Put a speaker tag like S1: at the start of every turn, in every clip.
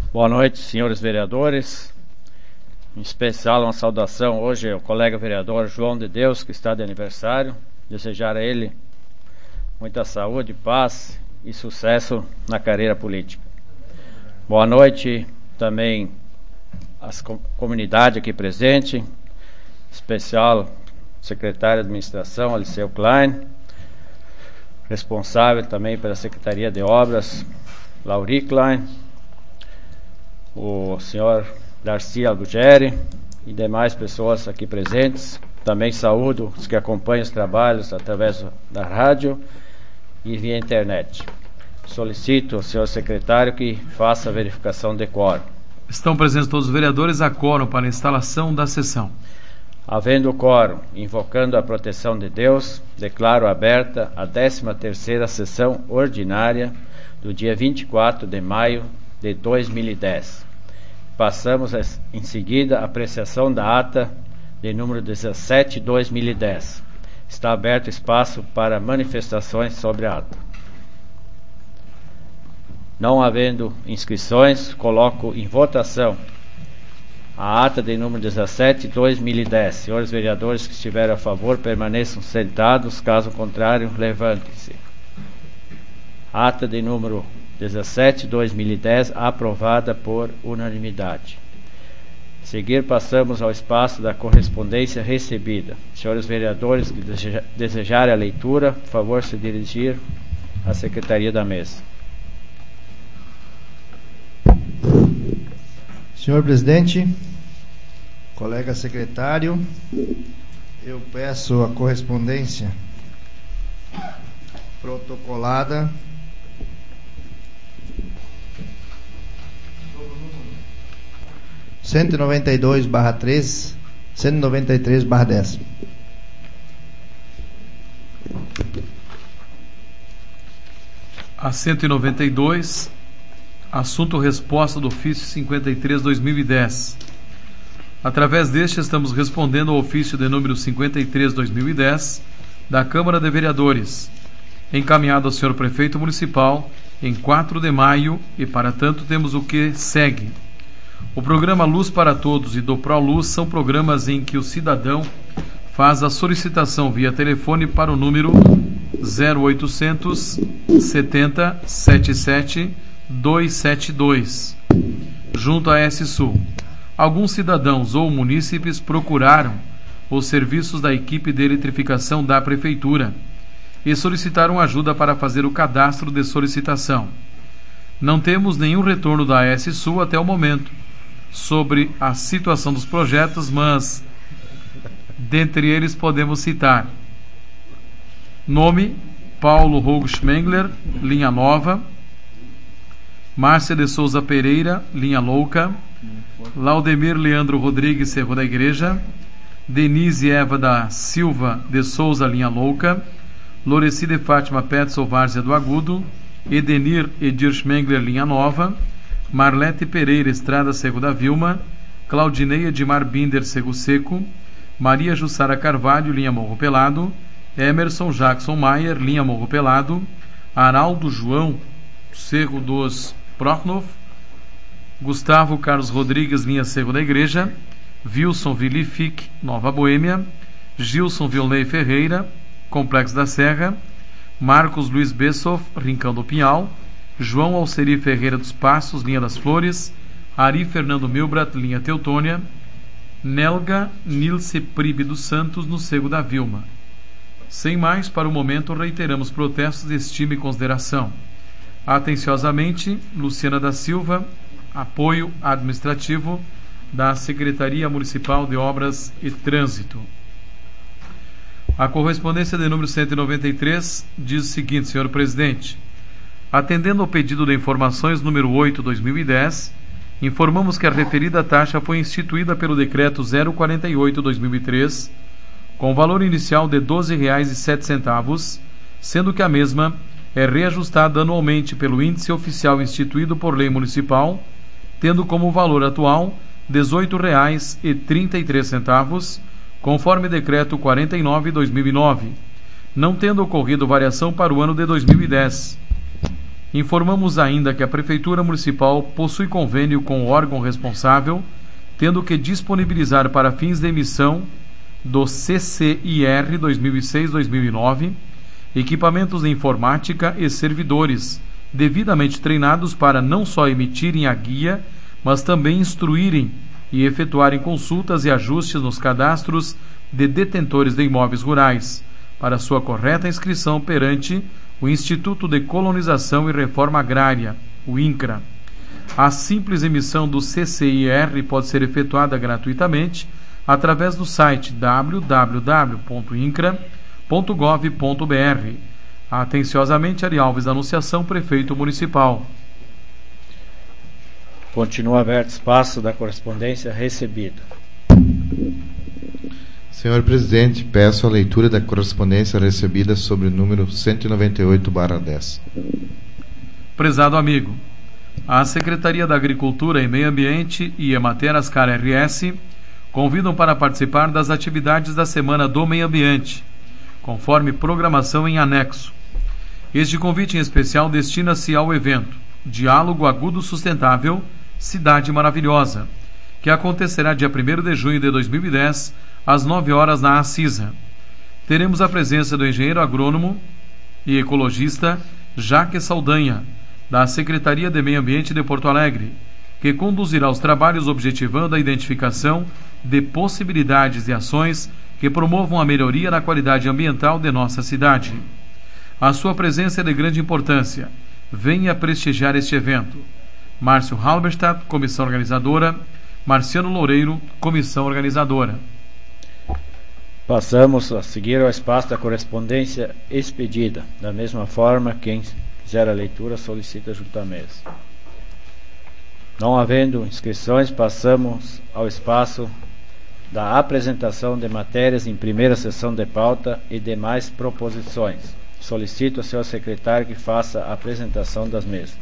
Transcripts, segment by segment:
S1: Boa noite, senhores vereadores. Em especial, uma saudação hoje ao colega vereador João de Deus, que está de aniversário. Desejar a ele muita saúde, paz e sucesso na carreira política. Boa noite também às comunidade aqui presente, em especial secretário de administração, Aliceu Klein, responsável também pela Secretaria de Obras, Lauri Klein, o senhor Darcy Albuquerque e demais pessoas aqui presentes. Também saúdo os que acompanham os trabalhos através da rádio e via internet. Solicito ao senhor secretário que faça a verificação de quórum.
S2: Estão presentes todos os vereadores a quórum para a instalação da sessão.
S1: Havendo quórum, invocando a proteção de Deus, declaro aberta a 13ª sessão ordinária do dia 24 de maio de 2010. Passamos em seguida à apreciação da ata de número 17/2010. Está aberto espaço para manifestações sobre a ata. Não havendo inscrições, coloco em votação a ata de número 17/2010. Senhores vereadores que estiverem a favor, permaneçam sentados, caso contrário, levantem-se. Ata de número 17/2010, aprovada por unanimidade. A seguir, passamos ao espaço da correspondência recebida. Senhores vereadores que desejarem a leitura, por favor, se dirigir à Secretaria da Mesa.
S3: Senhor presidente, colega secretário, eu peço a correspondência protocolada 192/13, 193/10.
S2: A 192, assunto resposta do ofício 53/2010. Através deste, estamos respondendo ao ofício de número 53/2010 da Câmara de Vereadores, encaminhado ao senhor prefeito municipal em 4 de maio, e para tanto temos o que segue. O programa Luz para Todos e do ProLuz são programas em que o cidadão faz a solicitação via telefone para o número 0800 70 77 272, junto à S-Sul. Alguns cidadãos ou munícipes procuraram os serviços da equipe de eletrificação da Prefeitura e solicitaram ajuda para fazer o cadastro de solicitação. Não temos nenhum retorno da S-Sul até o momento sobre a situação dos projetos, mas dentre eles podemos citar: nome Paulo Rogo Schmengler, linha nova; Márcia de Souza Pereira, linha louca; Laudemir Leandro Rodrigues, Cerro da Igreja; Denise Eva da Silva de Souza, linha louca; Loreci de Fátima Petzel, Várzea do Agudo; Edenir Edir Schmengler, linha nova; Marlete Pereira, Estrada Cerro da Vilma; Claudinei Edmar Binder, Cerro Seco; Maria Jussara Carvalho, linha Morro Pelado; Emerson Jackson Maier, linha Morro Pelado; Araldo João, Cerro dos Prochnov; Gustavo Carlos Rodrigues, linha Cerro da Igreja; Wilson Vilific, Nova Boêmia; Gilson Vilney Ferreira, Complexo da Serra; Marcos Luiz Bessoff, Rincão do Pinhal; João Alceri Ferreira dos Passos, linha das Flores; Ari Fernando Milbrat, linha Teutônia; Nelga Nilce Pribe dos Santos, no Cerro da Vilma. Sem mais, para o momento, reiteramos protestos de estima e consideração. Atenciosamente, Luciana da Silva, apoio administrativo da Secretaria Municipal de Obras e Trânsito. A correspondência de número 193 diz o seguinte: senhor presidente, atendendo ao pedido de informações número 8/2010, informamos que a referida taxa foi instituída pelo decreto 048/2003, com valor inicial de R$ 12,07, sendo que a mesma é reajustada anualmente pelo índice oficial instituído por lei municipal, tendo como valor atual R$ 18,33, conforme decreto 49/2009, não tendo ocorrido variação para o ano de 2010. Informamos ainda que a Prefeitura Municipal possui convênio com o órgão responsável, tendo que disponibilizar para fins de emissão do CCIR 2006-2009 equipamentos de informática e servidores devidamente treinados para não só emitirem a guia, mas também instruírem e efetuarem consultas e ajustes nos cadastros de detentores de imóveis rurais, para sua correta inscrição perante o Instituto de Colonização e Reforma Agrária, o INCRA. A simples emissão do CCIR pode ser efetuada gratuitamente através do site www.incra.gov.br. Atenciosamente, Ari Alves da Anunciação, Prefeito Municipal.
S1: Continua aberto espaço da correspondência recebida.
S3: Senhor Presidente, peço a leitura da correspondência recebida sobre o número 198/10.
S2: Prezado amigo, a Secretaria da Agricultura e Meio Ambiente e Emater Ascar RS convidam para participar das atividades da Semana do Meio Ambiente, conforme programação em anexo. Este convite em especial destina-se ao evento Diálogo Agudo Sustentável, Cidade Maravilhosa, que acontecerá dia 1º de junho de 2010, às 9 horas na Assisa. Teremos a presença do engenheiro agrônomo e ecologista Jaques Saldanha, da Secretaria de Meio Ambiente de Porto Alegre, que conduzirá os trabalhos objetivando a identificação de possibilidades e ações que promovam a melhoria na qualidade ambiental de nossa cidade. A sua presença é de grande importância. Venha prestigiar este evento. Márcio Halberstadt, comissão organizadora. Marciano Loureiro, comissão organizadora.
S1: Passamos a seguir ao espaço da correspondência expedida. Da mesma forma, quem fizer a leitura solicita junto à mesa. Não havendo inscrições, passamos ao espaço da apresentação de matérias em primeira sessão de pauta e demais proposições. Solicito ao senhor secretário que faça a apresentação das mesmas.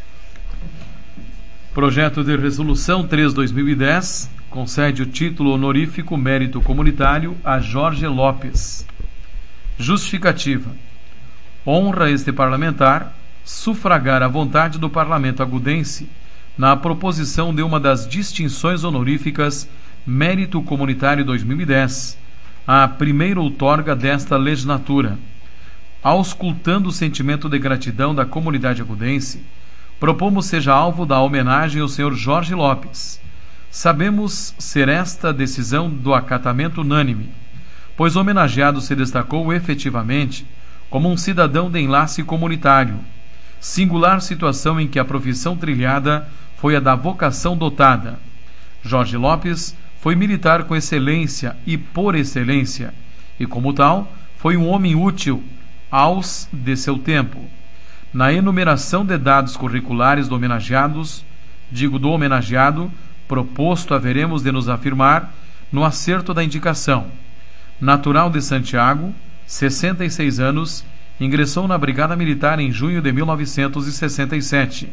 S2: Projeto de Resolução 3/2010 concede o título honorífico Mérito Comunitário a Jorge Lopes. Justificativa. Honra este parlamentar sufragar a vontade do Parlamento agudense na proposição de uma das distinções honoríficas Mérito Comunitário 2010, a primeira outorga desta legislatura. Auscultando o sentimento de gratidão da comunidade agudense, propomos seja alvo da homenagem ao Sr. Jorge Lopes. Sabemos ser esta decisão do acatamento unânime, pois o homenageado se destacou efetivamente como um cidadão de enlace comunitário, singular situação em que a profissão trilhada foi a da vocação dotada. Jorge Lopes foi militar com excelência e por excelência, e como tal, foi um homem útil aos de seu tempo. Na enumeração de dados curriculares do homenageado, proposto haveremos de nos afirmar no acerto da indicação. Natural de Santiago, 66 anos, ingressou na Brigada Militar em junho de 1967.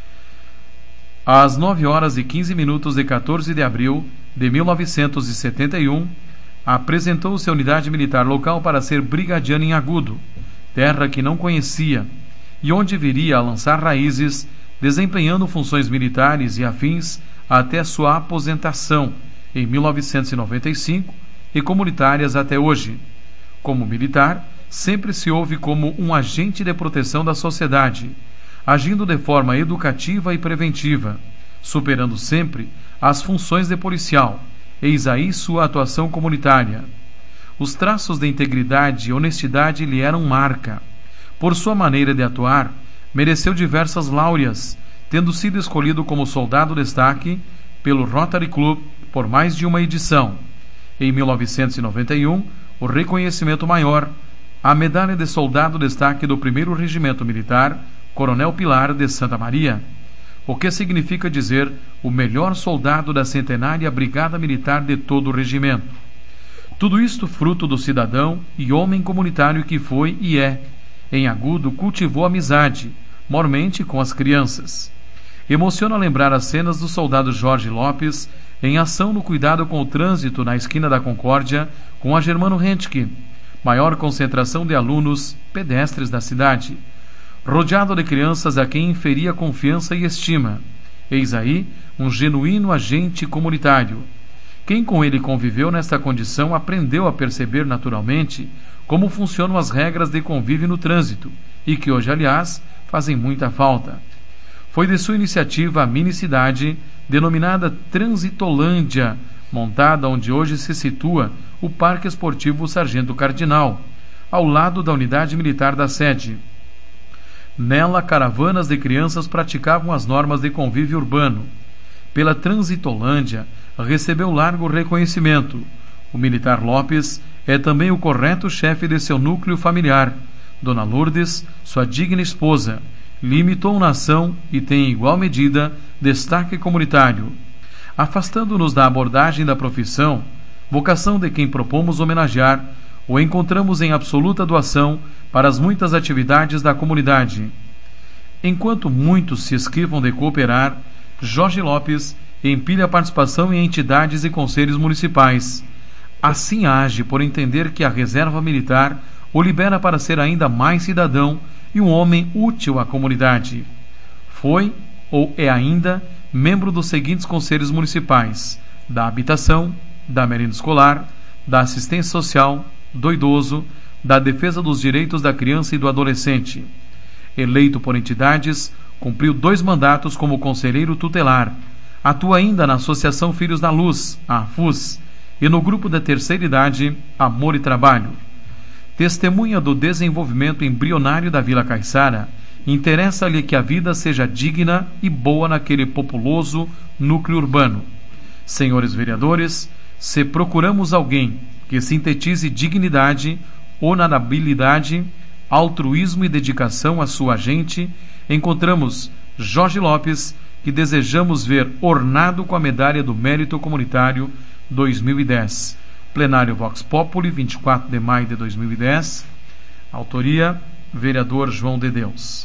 S2: Às 9 horas e 15 minutos de 14 de abril de 1971, apresentou-se à unidade militar local para ser brigadiano em Agudo, terra que não conhecia, e onde viria a lançar raízes, desempenhando funções militares e afins até sua aposentação em 1995 e comunitárias até hoje. Como militar, sempre se houve como um agente de proteção da sociedade, agindo de forma educativa e preventiva, superando sempre as funções de policial. Eis aí sua atuação comunitária. Os traços de integridade e honestidade lhe eram marca. Por sua maneira de atuar, mereceu diversas láureas, tendo sido escolhido como soldado destaque pelo Rotary Club por mais de uma edição. Em 1991, o reconhecimento maior, a medalha de soldado destaque do 1º Regimento Militar, Coronel Pilar de Santa Maria, o que significa dizer o melhor soldado da centenária Brigada Militar de todo o regimento. Tudo isto fruto do cidadão e homem comunitário que foi e é. Em Agudo cultivou amizade, mormente com as crianças. Emociona lembrar as cenas do soldado Jorge Lopes em ação no cuidado com o trânsito na esquina da Concórdia com a Germano Rentke, maior concentração de alunos pedestres da cidade. rodeado de crianças a quem inferia confiança e estima. Eis aí um genuíno agente comunitário. Quem com ele conviveu nesta condição aprendeu a perceber naturalmente como funcionam as regras de convívio no trânsito, e que hoje, aliás, fazem muita falta. Foi de sua iniciativa a mini-cidade, denominada Transitolândia, montada onde hoje se situa o Parque Esportivo Sargento Cardinal, ao lado da unidade militar da sede. Nela, caravanas de crianças praticavam as normas de convívio urbano. Pela Transitolândia, recebeu largo reconhecimento. O militar Lopes é também o correto chefe de seu núcleo familiar. Dona Lourdes, sua digna esposa, limitou na ação e tem em igual medida destaque comunitário. Afastando-nos da abordagem da profissão, vocação de quem propomos homenagear, o encontramos em absoluta doação para as muitas atividades da comunidade. Enquanto muitos se esquivam de cooperar, Jorge Lopes empilha a participação em entidades e conselhos municipais. Assim age por entender que a reserva militar o libera para ser ainda mais cidadão e um homem útil à comunidade. Foi, ou é ainda, membro dos seguintes conselhos municipais: da Habitação, da Merenda Escolar, da Assistência Social, do Idoso, da Defesa dos Direitos da Criança e do Adolescente. Eleito por entidades, cumpriu 2 mandatos como conselheiro tutelar. Atua ainda na Associação Filhos da Luz, a AFUS, e no Grupo da Terceira Idade, Amor e Trabalho. Testemunha do desenvolvimento embrionário da Vila Caiçara, interessa-lhe que a vida seja digna e boa naquele populoso núcleo urbano. Senhores vereadores, se procuramos alguém que sintetize dignidade, honorabilidade, altruísmo e dedicação à sua gente, encontramos Jorge Lopes, que desejamos ver ornado com a Medalha do Mérito Comunitário 2010. Plenário Vox Populi, 24 de maio de 2010. Autoria, vereador João de Deus.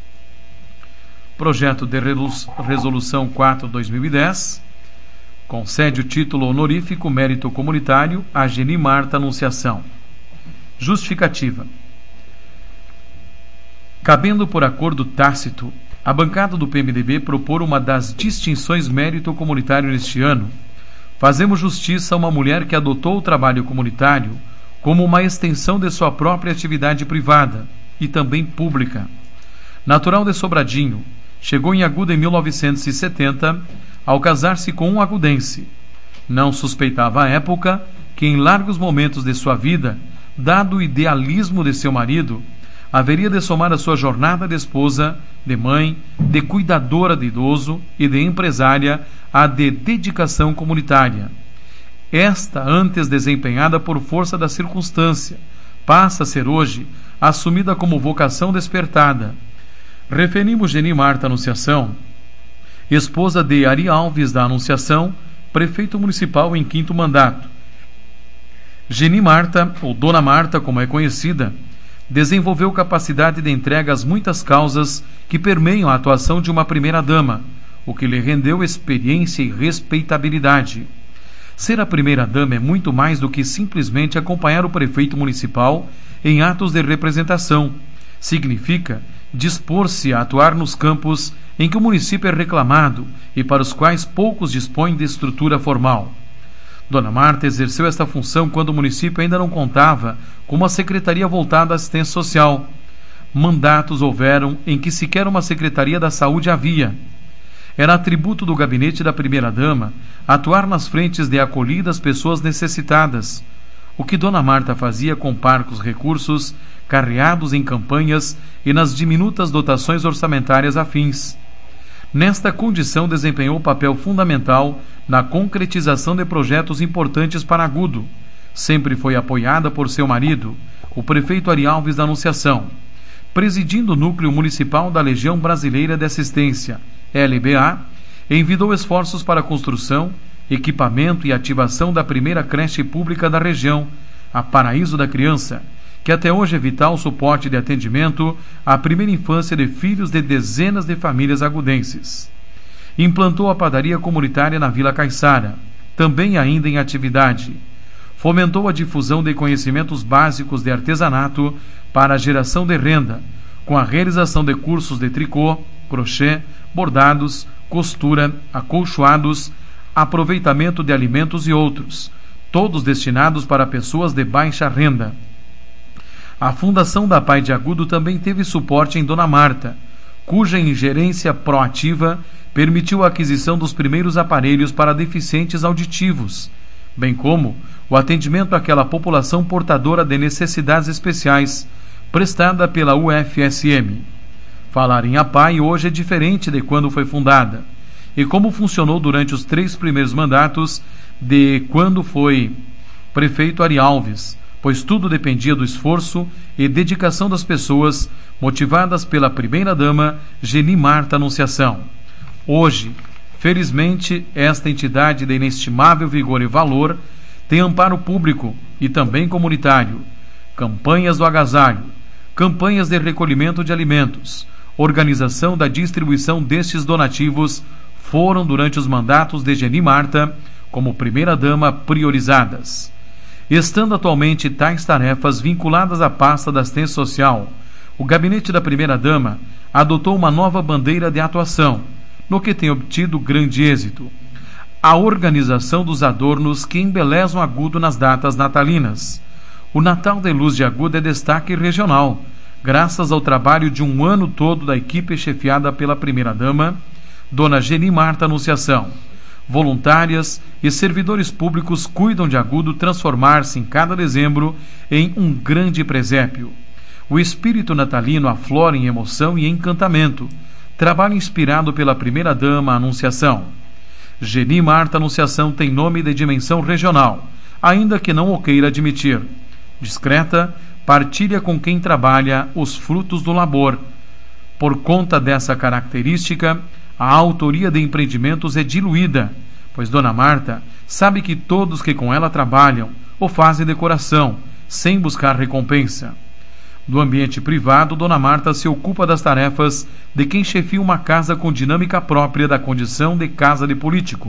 S2: Projeto de Resolução 4/2010 concede o título honorífico Mérito Comunitário a Geni Marta Anunciação. Justificativa. Cabendo por acordo tácito, a bancada do PMDB propor uma das distinções Mérito Comunitário neste ano, fazemos justiça a uma mulher que adotou o trabalho comunitário como uma extensão de sua própria atividade privada e também pública. Natural de Sobradinho, chegou em Aguda em 1970 ao casar-se com um agudense. Não suspeitava à época que em largos momentos de sua vida, dado o idealismo de seu marido, haveria de somar a sua jornada de esposa, de mãe, de cuidadora de idoso e de empresária a de dedicação comunitária. Esta, antes desempenhada por força da circunstância, passa a ser hoje assumida como vocação despertada. Referimos Geni Marta Anunciação, esposa de Ari Alves da Anunciação, prefeito municipal em 5º mandato. Geni Marta, ou Dona Marta, como é conhecida, desenvolveu capacidade de entrega às muitas causas que permeiam a atuação de uma primeira-dama, o que lhe rendeu experiência e respeitabilidade. Ser a primeira-dama é muito mais do que simplesmente acompanhar o prefeito municipal em atos de representação. Significa dispor-se a atuar nos campos em que o município é reclamado e para os quais poucos dispõem de estrutura formal. Dona Marta exerceu esta função quando o município ainda não contava com uma secretaria voltada à assistência social. Mandatos houveram em que sequer uma secretaria da saúde havia. Era atributo do gabinete da primeira-dama atuar nas frentes de acolhida às pessoas necessitadas, o que Dona Marta fazia com parcos recursos carreados em campanhas e nas diminutas dotações orçamentárias afins. Nesta condição desempenhou papel fundamental na concretização de projetos importantes para Agudo. Sempre foi apoiada por seu marido, o prefeito Ari Alves da Anunciação, presidindo o núcleo municipal da Legião Brasileira de Assistência, LBA, envidou esforços para a construção, equipamento e ativação da primeira creche pública da região, a Paraíso da Criança, que até hoje é vital suporte de atendimento à primeira infância de filhos de dezenas de famílias agudenses. Implantou a padaria comunitária na Vila Caiçara, também ainda em atividade. Fomentou a difusão de conhecimentos básicos de artesanato para a geração de renda, com a realização de cursos de tricô, crochê, bordados, costura, acolchoados, aproveitamento de alimentos e outros, todos destinados para pessoas de baixa renda. A Fundação da Pai de Agudo também teve suporte em Dona Marta, cuja ingerência proativa permitiu a aquisição dos primeiros aparelhos para deficientes auditivos, bem como o atendimento àquela população portadora de necessidades especiais, prestada pela UFSM. Falar em APAI hoje é diferente de quando foi fundada, e como funcionou durante os 3 primeiros mandatos de quando foi prefeito Ari Alves, pois tudo dependia do esforço e dedicação das pessoas, motivadas pela primeira-dama Geni Marta Anunciação. Hoje, felizmente, esta entidade de inestimável vigor e valor tem amparo público e também comunitário, campanhas do agasalho, campanhas de recolhimento de alimentos, organização da distribuição destes donativos foram durante os mandatos de Geni Marta como primeira-dama priorizadas. Estando atualmente tais tarefas vinculadas à pasta da assistência social, o gabinete da primeira-dama adotou uma nova bandeira de atuação, no que tem obtido grande êxito: a organização dos adornos que embelezam Agudo nas datas natalinas. O Natal de Luz de Agudo é destaque regional, graças ao trabalho de um ano todo da equipe chefiada pela primeira-dama, Dona Geni Marta Anunciação. Voluntárias e servidores públicos cuidam de Agudo transformar-se em cada dezembro em um grande presépio. O espírito natalino aflora em emoção e encantamento, trabalho inspirado pela primeira-dama Anunciação. Geni Marta Anunciação tem nome de dimensão regional, ainda que não o queira admitir. Discreta, partilha com quem trabalha os frutos do labor. Por conta dessa característica, a autoria de empreendimentos é diluída, pois Dona Marta sabe que todos que com ela trabalham o fazem de coração, sem buscar recompensa. No ambiente privado, Dona Marta se ocupa das tarefas de quem chefia uma casa com dinâmica própria da condição de casa de político.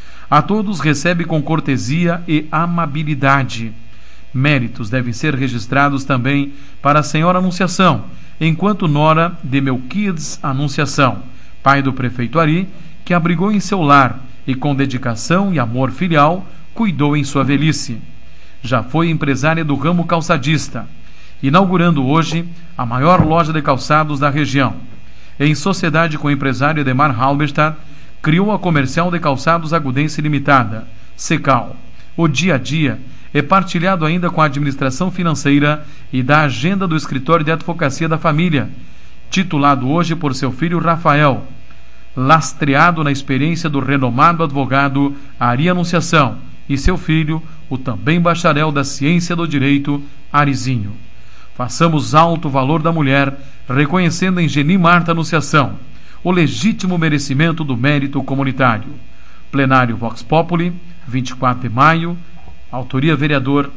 S2: A todos recebe com cortesia e amabilidade. Méritos devem ser registrados também para a senhora Anunciação, enquanto nora de Melquiades Anunciação, pai do prefeito Ari, que abrigou em seu lar e com dedicação e amor filial cuidou em sua velhice. Já foi empresária do ramo calçadista, inaugurando hoje a maior loja de calçados da região. Em sociedade com o empresário Edemar Halberstadt, criou a Comercial de Calçados Agudense Limitada, Secal. O dia a dia é partilhado ainda com a administração financeira e da agenda do escritório de advocacia da família, titulado hoje por seu filho Rafael, lastreado na experiência do renomado advogado Ari Anunciação e seu filho, o também bacharel da ciência do direito, Arizinho. Façamos alto valor da mulher, reconhecendo em Geni Marta Anunciação o legítimo merecimento do mérito comunitário. Plenário Vox Populi, 24 de maio, autoria vereador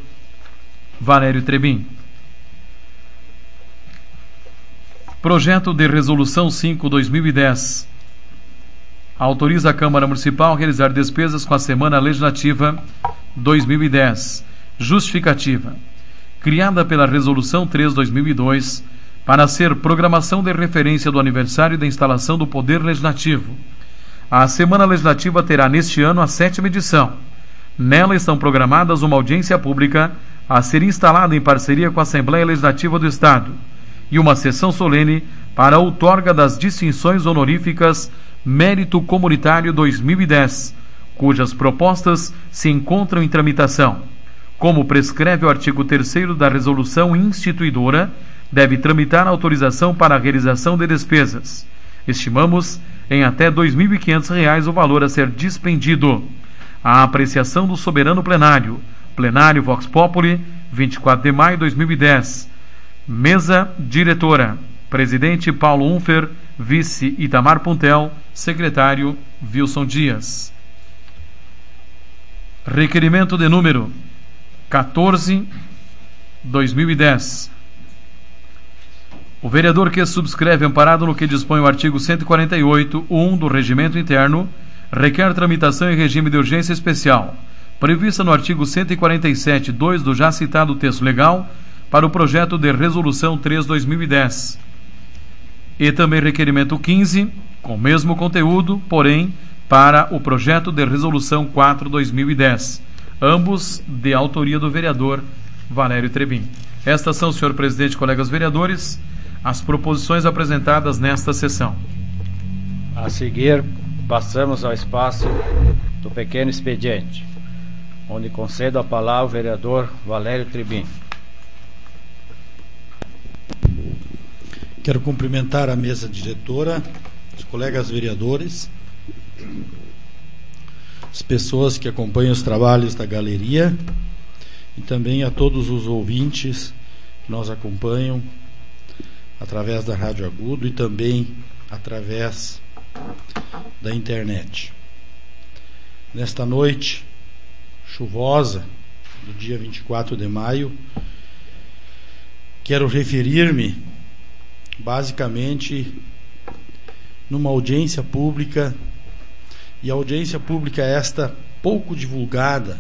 S2: Valério Trebin. Projeto de Resolução 5/2010 autoriza a Câmara Municipal a realizar despesas com a Semana Legislativa 2010. Justificativa. Criada pela Resolução 3/2002 para ser programação de referência do aniversário da instalação do Poder Legislativo. A Semana Legislativa terá neste ano a 7ª edição. Nela estão programadas uma audiência pública a ser instalada em parceria com a Assembleia Legislativa do Estado e uma sessão solene para a outorga das distinções honoríficas Mérito Comunitário 2010, cujas propostas se encontram em tramitação. Como prescreve o artigo 3º da Resolução Instituidora, deve tramitar a autorização para a realização de despesas. Estimamos em até R$ 2.500 o valor a ser dispendido. A apreciação do soberano plenário. Plenário Vox Populi, 24 de maio de 2010. Mesa diretora. Presidente Paulo Unfer, vice Itamar Puntel, secretário Wilson Dias. Requerimento de número 14/2010. O vereador que subscreve, amparado no que dispõe o artigo 148(1) do Regimento Interno, requer tramitação em regime de urgência especial, prevista no artigo 147(2) do já citado texto legal, para o projeto de Resolução 3/2010. E também requerimento 15, com o mesmo conteúdo, porém, para o projeto de resolução 4/2010, ambos de autoria do vereador Valério Trebin. Estas são, senhor presidente, colegas vereadores, as proposições apresentadas nesta sessão.
S1: A seguir, passamos ao espaço do pequeno expediente, onde concedo a palavra ao vereador Valério Trebin.
S4: Quero cumprimentar a mesa diretora, os colegas vereadores, as pessoas que acompanham os trabalhos da galeria e também a todos os ouvintes que nos acompanham através da Rádio Agudo e também através da internet. Nesta noite chuvosa do dia 24 de maio, quero referir-me basicamente numa audiência pública, e a audiência pública esta pouco divulgada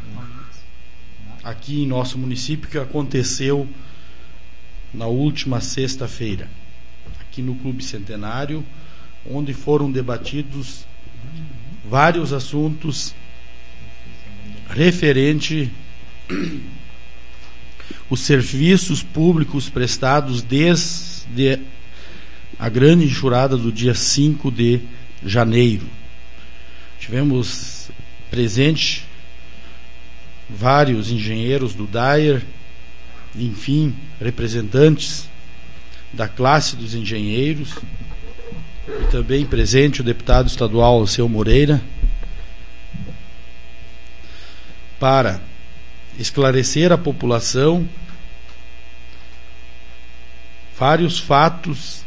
S4: aqui em nosso município, que aconteceu na última sexta-feira, aqui no Clube Centenário, onde foram debatidos vários assuntos referente os serviços públicos prestados desde a grande enxurrada do dia 5 de janeiro. Tivemos presente vários engenheiros do DAER, enfim, representantes da classe dos engenheiros, e também presente o deputado estadual Alceu Moreira, para esclarecer à população vários fatos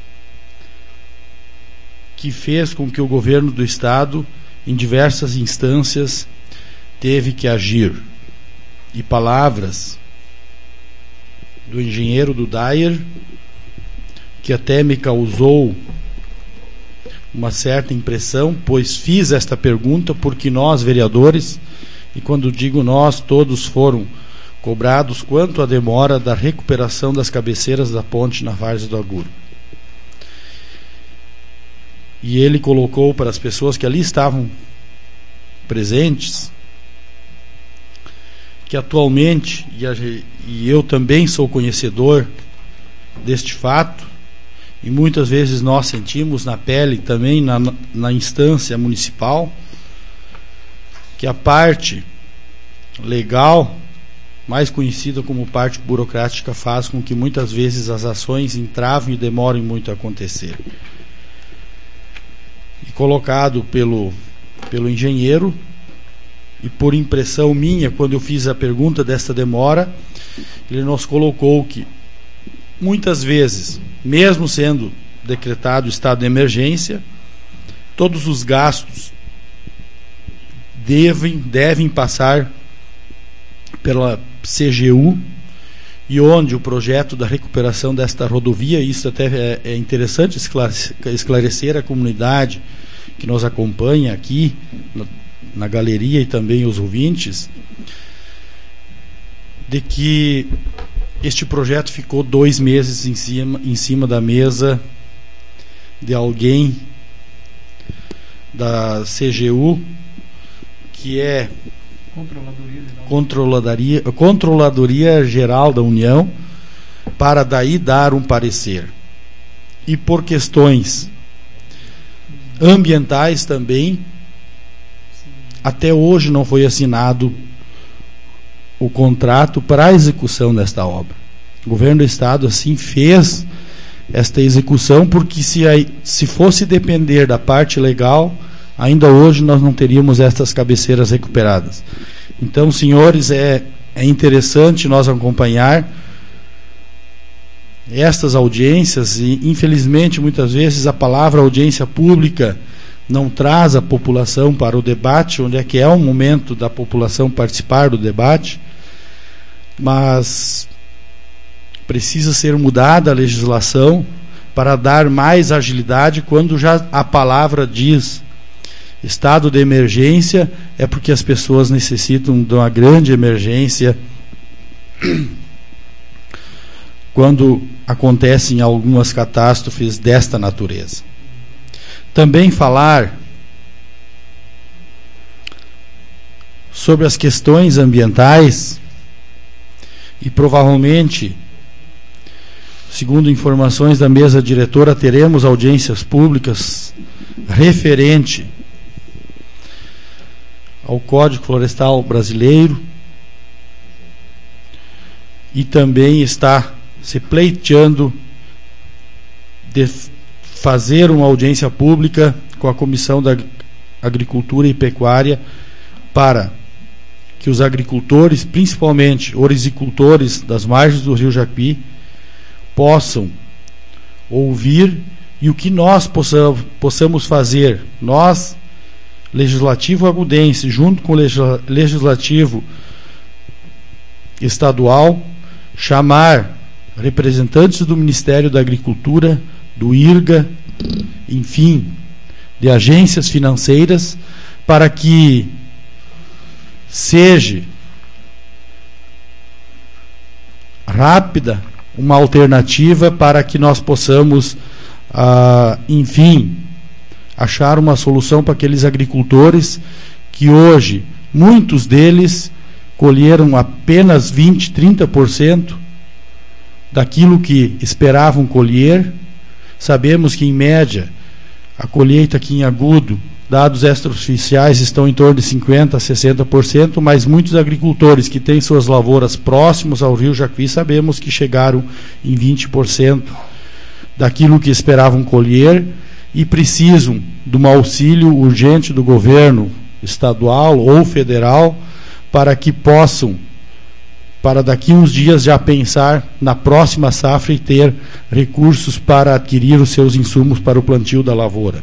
S4: que fez com que o governo do estado, em diversas instâncias, teve que agir. E palavras do engenheiro do DAER, que até me causou uma certa impressão, pois fiz esta pergunta porque nós, vereadores, e quando digo nós, todos foram cobrados quanto à demora da recuperação das cabeceiras da ponte na Várzea do Agudo. E ele colocou para as pessoas que ali estavam presentes que atualmente, e eu também sou conhecedor deste fato, e muitas vezes nós sentimos na pele também na instância municipal, que a parte legal, mais conhecida como parte burocrática, faz com que muitas vezes as ações entravam e demorem muito a acontecer. E colocado pelo engenheiro, e por impressão minha, quando eu fiz a pergunta desta demora, ele nos colocou que muitas vezes, mesmo sendo decretado estado de emergência, todos os gastos devem passar pela CGU, e onde o projeto da recuperação desta rodovia, isso até é interessante esclarecer a comunidade que nos acompanha aqui na galeria e também os ouvintes, de que este projeto ficou 2 meses em cima da mesa de alguém da CGU, que é Controladoria Geral da União, para daí dar um parecer. E por questões ambientais também, até hoje não foi assinado o contrato para a execução desta obra. O governo do estado assim fez esta execução, porque se fosse depender da parte legal, ainda hoje nós não teríamos estas cabeceiras recuperadas. Então, senhores, é interessante nós acompanhar estas audiências, e infelizmente muitas vezes a palavra audiência pública não traz a população para o debate, onde é que é o momento da população participar do debate, mas precisa ser mudada a legislação para dar mais agilidade. Quando já a palavra diz estado de emergência, é porque as pessoas necessitam de uma grande emergência. Quando acontecem algumas catástrofes desta natureza. Também falar sobre as questões ambientais e provavelmente, segundo informações da mesa diretora, teremos audiências públicas referente ao Código Florestal Brasileiro, e também está se pleiteando de fazer uma audiência pública com a Comissão da Agricultura e Pecuária para que os agricultores, principalmente orizicultores das margens do Rio Jacuí, possam ouvir, e o que nós possamos fazer, nós, Legislativo agudense, junto com o Legislativo estadual, chamar representantes do Ministério da Agricultura, do IRGA, enfim, de agências financeiras, para que seja rápida uma alternativa para que nós possamos, enfim, achar uma solução para aqueles agricultores que hoje, muitos deles, colheram apenas 20%, 30% daquilo que esperavam colher. Sabemos que, em média, a colheita aqui em Agudo, dados extraoficiais, estão em torno de 50% a 60%, mas muitos agricultores que têm suas lavouras próximos ao Rio Jacuí, sabemos que chegaram em 20% daquilo que esperavam colher e precisam de um auxílio urgente do governo estadual ou federal para que possam, para daqui uns dias já pensar na próxima safra e ter recursos para adquirir os seus insumos para o plantio da lavoura.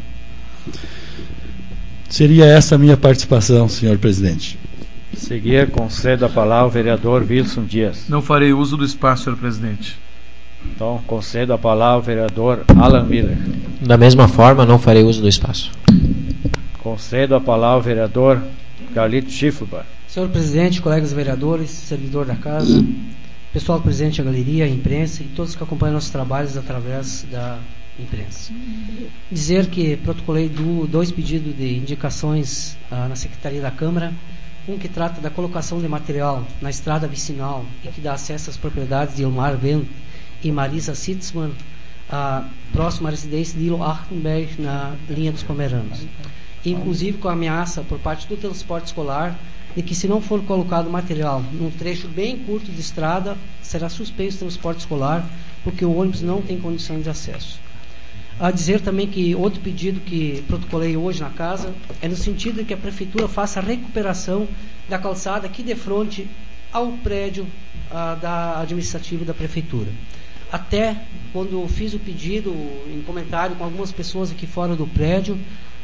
S4: Seria essa a minha participação, senhor presidente.
S1: Seguir, concedo a palavra ao vereador Wilson Dias.
S2: Não farei uso do espaço, senhor presidente.
S1: Então, concedo a palavra ao vereador Alan Miller.
S5: Da mesma forma, não farei uso do espaço.
S1: Concedo a palavra ao vereador Carlito Schiffelbach.
S6: Senhor presidente, colegas vereadores, servidor da casa, pessoal presente na galeria, imprensa e todos que acompanham nossos trabalhos através da imprensa. Dizer que protocolei dois pedidos de indicações na Secretaria da Câmara, um que trata da colocação de material na estrada vicinal e que dá acesso às propriedades de Elmar Wendt e Marisa Sitzmann, próximo à residência de Ilo Achtenberg, na linha dos Pomeranos. Inclusive com a ameaça por parte do transporte escolar de que, se não for colocado material num trecho bem curto de estrada, será suspenso o transporte escolar, porque o ônibus não tem condição de acesso. A dizer também que outro pedido que protocolei hoje na casa é no sentido de que a Prefeitura faça a recuperação da calçada aqui de frente ao prédio da administrativa da Prefeitura. Até quando fiz o pedido, em comentário com algumas pessoas aqui fora do prédio,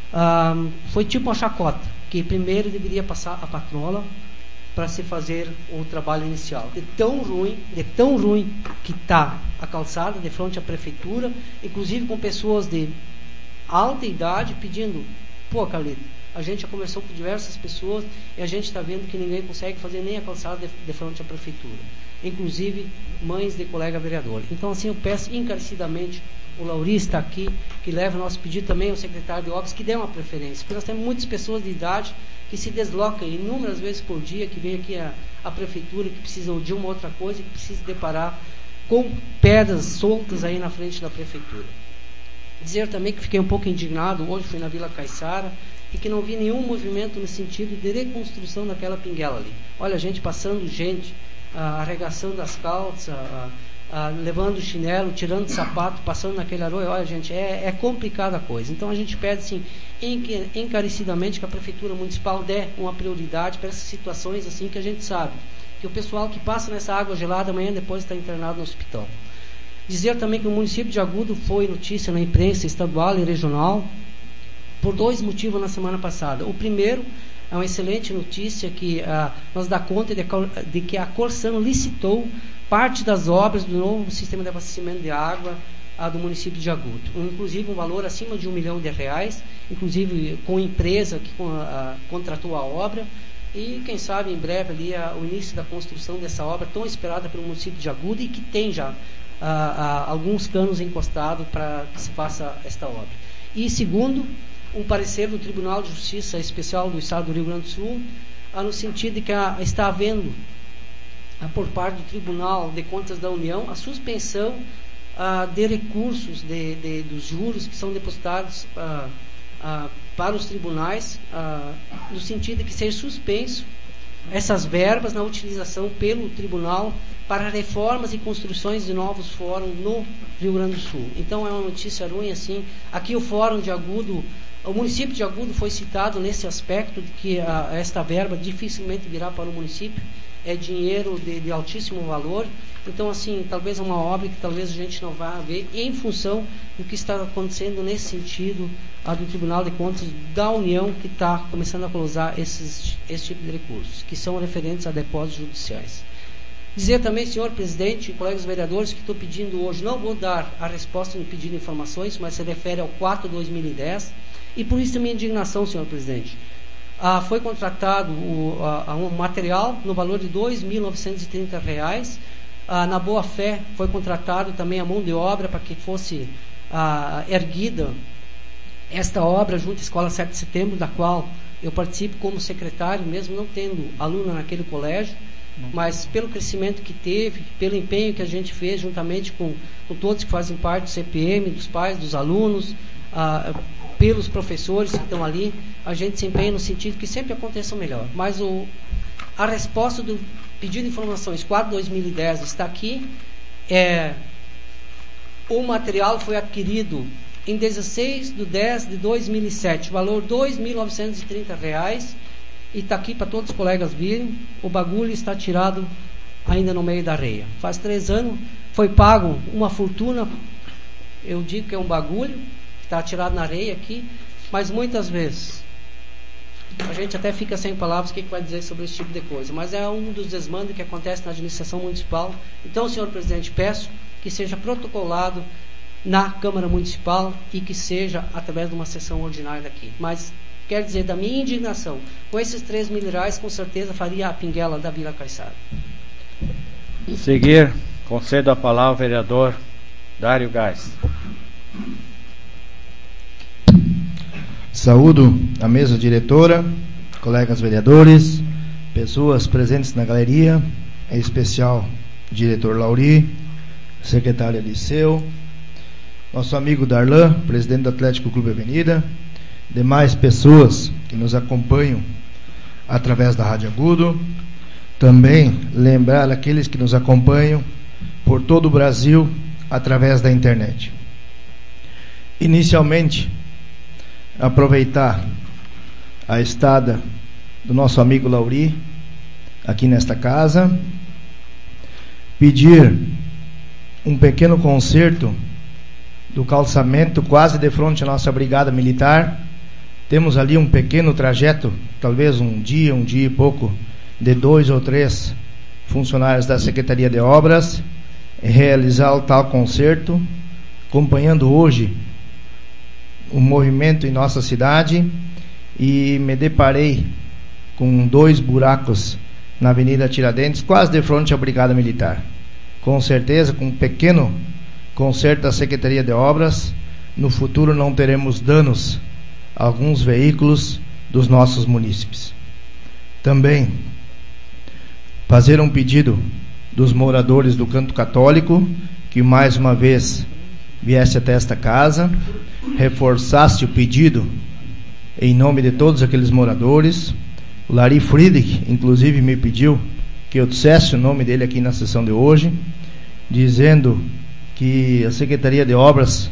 S6: foi tipo uma chacota, que primeiro deveria passar a patrola para se fazer o trabalho inicial. De tão ruim que está a calçada de frente à Prefeitura, inclusive com pessoas de alta idade pedindo: pô, Carlito, a gente já conversou com diversas pessoas e a gente está vendo que ninguém consegue fazer nem a calçada de frente à Prefeitura, inclusive mães de colega vereador. Então, assim, eu peço encarecidamente, o Lauri está aqui, que leva o nosso pedido também ao secretário de obras, que dê uma preferência, porque nós temos muitas pessoas de idade que se deslocam inúmeras vezes por dia, que vem aqui a Prefeitura, que precisam de uma outra coisa, que precisam deparar com pedras soltas aí na frente da Prefeitura. Dizer também que fiquei um pouco indignado, hoje fui na Vila Caiçara, e que não vi nenhum movimento no sentido de reconstrução daquela pinguela ali. Olha, gente passando, gente arregaçando as calças, levando chinelo, tirando sapato, passando naquele arroio. Olha, gente, é complicada a coisa. Então a gente pede, assim, encarecidamente que a Prefeitura Municipal dê uma prioridade para essas situações, assim, que a gente sabe que o pessoal que passa nessa água gelada amanhã depois está internado no hospital. Dizer também que o município de Agudo foi notícia na imprensa estadual e regional por dois motivos na semana passada. O primeiro é uma excelente notícia que nos dá conta de que a Corsan licitou parte das obras do novo sistema de abastecimento de água do município de Agudo, inclusive um valor acima de R$1 milhão, inclusive com a empresa que contratou a obra, e quem sabe em breve ali o início da construção dessa obra tão esperada pelo município de Agudo e que tem já alguns canos encostados para que se faça esta obra. E segundo, um parecer do Tribunal de Justiça Especial do Estado do Rio Grande do Sul, no sentido de que está havendo, por parte do Tribunal de Contas da União, a suspensão de recursos dos juros que são depositados para os tribunais, no sentido de que seja suspenso essas verbas na utilização pelo tribunal para reformas e construções de novos fóruns no Rio Grande do Sul. Então é uma notícia ruim assim. Aqui o Fórum de Agudo, o município de Agudo foi citado nesse aspecto de que esta verba dificilmente virá para o município, é dinheiro de altíssimo valor. Então assim, talvez é uma obra que talvez a gente não vá ver em função do que está acontecendo nesse sentido do Tribunal de Contas da União, que está começando a usar esse tipo de recursos, que são referentes a depósitos judiciais. Dizer também, senhor presidente e colegas vereadores, que estou pedindo hoje, não vou dar a resposta no pedido de informações, mas se refere ao 4/2010, e por isso a minha indignação, senhor presidente. Foi contratado um material no valor de R$ 2.930, na boa fé foi contratado também a mão de obra para que fosse erguida esta obra junto à Escola 7 de Setembro, da qual eu participo como secretário, mesmo não tendo aluna naquele colégio, mas pelo crescimento que teve, pelo empenho que a gente fez juntamente com todos que fazem parte do CPM, dos pais, dos alunos, pelos professores que estão ali, a gente se empenha no sentido que sempre aconteça o melhor. Mas a resposta do pedido de informações 4/2010 está aqui. O material foi adquirido em 16/10/2007, valor R$ 2.930, e está aqui para todos os colegas virem. O bagulho está tirado ainda no meio da areia. Faz 3 anos, foi pago uma fortuna. Eu digo que é um bagulho, está tirado na areia aqui, mas muitas vezes a gente até fica sem palavras o que vai dizer sobre esse tipo de coisa, mas é um dos desmandos que acontece na administração municipal. Então, senhor presidente, peço que seja protocolado na Câmara Municipal e que seja através de uma sessão ordinária daqui. Mas quer dizer, da minha indignação, com esses R$ 3.000, com certeza faria a pinguela da Vila Caiçara.
S1: Seguir, concedo a palavra ao vereador Dário Gás.
S7: Saúdo a mesa diretora, colegas vereadores, pessoas presentes na galeria, em especial o diretor Lauri, secretária Liceu, nosso amigo Darlan, presidente do Atlético Clube Avenida, demais pessoas que nos acompanham através da Rádio Agudo, também lembrar aqueles que nos acompanham por todo o Brasil através da internet. Inicialmente, aproveitar a estada do nosso amigo Lauri aqui nesta casa, pedir um pequeno conserto do calçamento quase de frente à nossa brigada militar. Temos ali um pequeno trajeto, talvez um dia e pouco, de 2 ou 3 funcionários da Secretaria de Obras, realizar o tal conserto, acompanhando hoje o movimento em nossa cidade, e me deparei com 2 buracos na Avenida Tiradentes, quase de frente à Brigada Militar. Com certeza, com um pequeno conserto da Secretaria de Obras, no futuro não teremos danos a alguns veículos dos nossos munícipes. Também fazer um pedido dos moradores do Canto Católico, que mais uma vez viesse até esta casa, reforçasse o pedido em nome de todos aqueles moradores. O Lari Friedrich, inclusive, me pediu que eu dissesse o nome dele aqui na sessão de hoje, dizendo que a Secretaria de Obras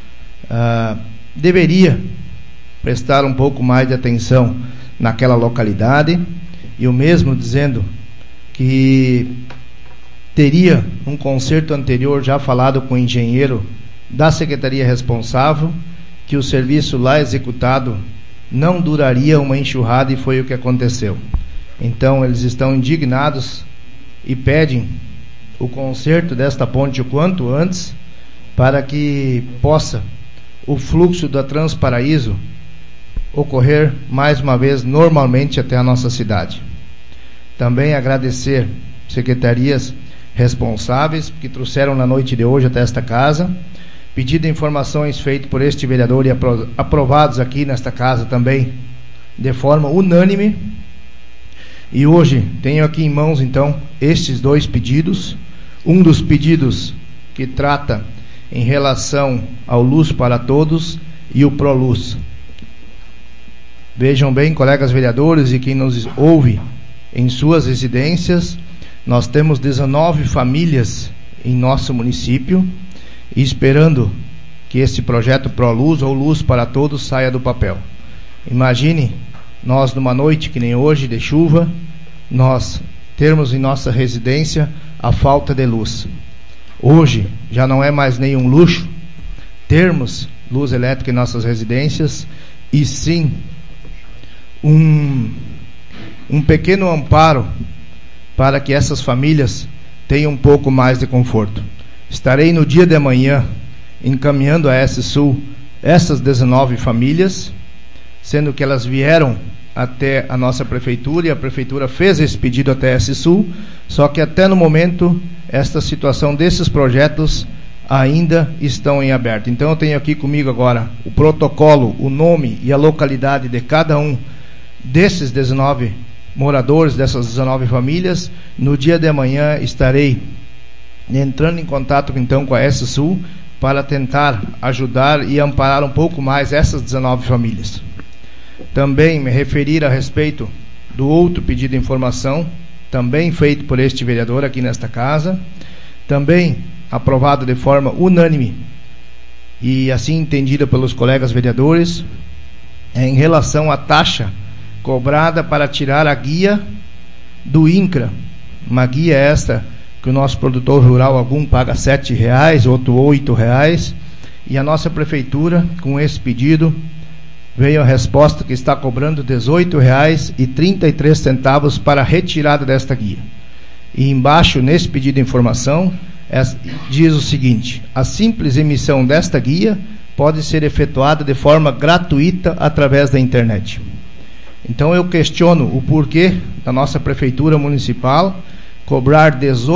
S7: deveria prestar um pouco mais de atenção naquela localidade, e o mesmo dizendo que teria um conserto anterior já falado com o engenheiro da secretaria responsável, que o serviço lá executado não duraria uma enxurrada, e foi o que aconteceu. Então eles estão indignados e pedem o conserto desta ponte o quanto antes, para que possa o fluxo da Transparaíso ocorrer mais uma vez normalmente até a nossa cidade. Também agradecer secretarias responsáveis que trouxeram na noite de hoje até esta casa. Pedido de informações feito por este vereador e aprovados aqui nesta casa também de forma unânime. E hoje tenho aqui em mãos então estes dois pedidos. Um dos pedidos que trata em relação ao Luz para Todos e o ProLuz. Vejam bem, colegas vereadores e quem nos ouve em suas residências, nós temos 19 famílias em nosso município, e esperando que esse projeto ProLuz ou Luz para Todos saia do papel. Imagine nós numa noite que nem hoje de chuva, nós termos em nossa residência a falta de luz. Hoje já não é mais nenhum luxo termos luz elétrica em nossas residências, e sim um pequeno amparo para que essas famílias tenham um pouco mais de conforto. Estarei no dia de amanhã encaminhando a S-Sul essas 19 famílias, sendo que elas vieram até a nossa prefeitura e a prefeitura fez esse pedido até a S-Sul, só que até no momento esta situação desses projetos ainda estão em aberto. Então eu tenho aqui comigo agora o protocolo, o nome e a localidade de cada um desses 19 moradores, dessas 19 famílias. No dia de amanhã estarei entrando em contato então com a S-Sul para tentar ajudar e amparar um pouco mais essas 19 famílias. Também me referir a respeito do outro pedido de informação, também feito por este vereador aqui nesta casa, também aprovado de forma unânime e assim entendida pelos colegas vereadores, em relação à taxa cobrada para tirar a guia do INCRA. Uma guia esta que o nosso produtor rural algum paga R$7, outro R$8, e a nossa prefeitura, com esse pedido, veio a resposta que está cobrando R$18,33 para a retirada desta guia. E embaixo, nesse pedido de informação, diz o seguinte: a simples emissão desta guia pode ser efetuada de forma gratuita através da internet. Então eu questiono o porquê da nossa prefeitura municipal cobrar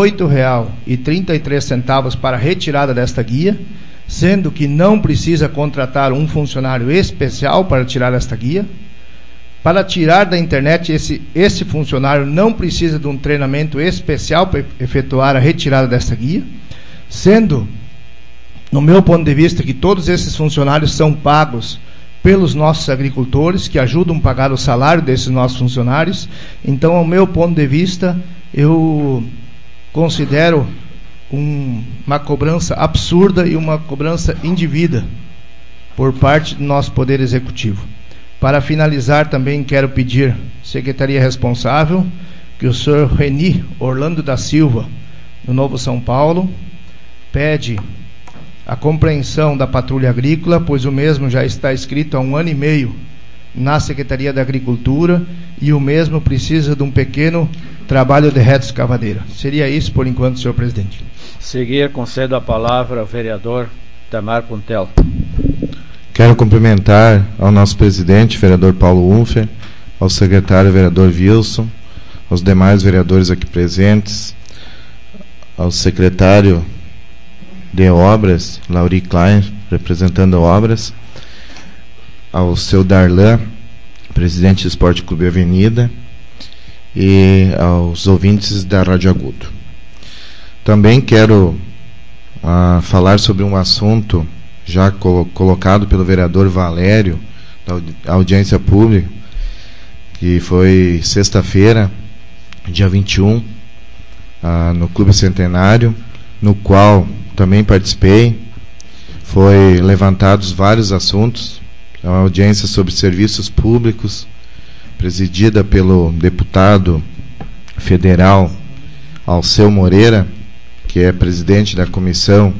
S7: R$18,33 para a retirada desta guia, sendo que não precisa contratar um funcionário especial para tirar esta guia. Para tirar da internet, esse funcionário não precisa de um treinamento especial para efetuar a retirada desta guia, sendo, no meu ponto de vista, que todos esses funcionários são pagos pelos nossos agricultores, que ajudam a pagar o salário desses nossos funcionários. Então, ao meu ponto de vista, eu considero uma cobrança absurda e uma cobrança indevida por parte do nosso Poder Executivo. Para finalizar, também quero pedir, secretaria responsável, que o senhor Reni Orlando da Silva, do Novo São Paulo, pede a compreensão da patrulha agrícola, pois o mesmo já está escrito há 1 ano e meio na Secretaria da Agricultura e o mesmo precisa de um pequeno trabalho de retroescavadeira. Seria isso por enquanto, senhor presidente.
S1: Seguir, concedo a palavra ao vereador Tamar Puntel.
S3: Quero cumprimentar ao nosso presidente, vereador Paulo Unfer, ao secretário, vereador Wilson, aos demais vereadores aqui presentes, ao secretário de Obras, Lauri Klein, representando Obras, ao seu Darlan, presidente do Esporte Clube Avenida, e aos ouvintes da Rádio Agudo. Também quero falar sobre um assunto já colocado pelo vereador Valério, da audiência pública, que foi sexta-feira, dia 21, no Clube Centenário, no qual também participei. Foi levantados vários assuntos, uma audiência sobre serviços públicos, presidida pelo deputado federal Alceu Moreira, que é presidente da Comissão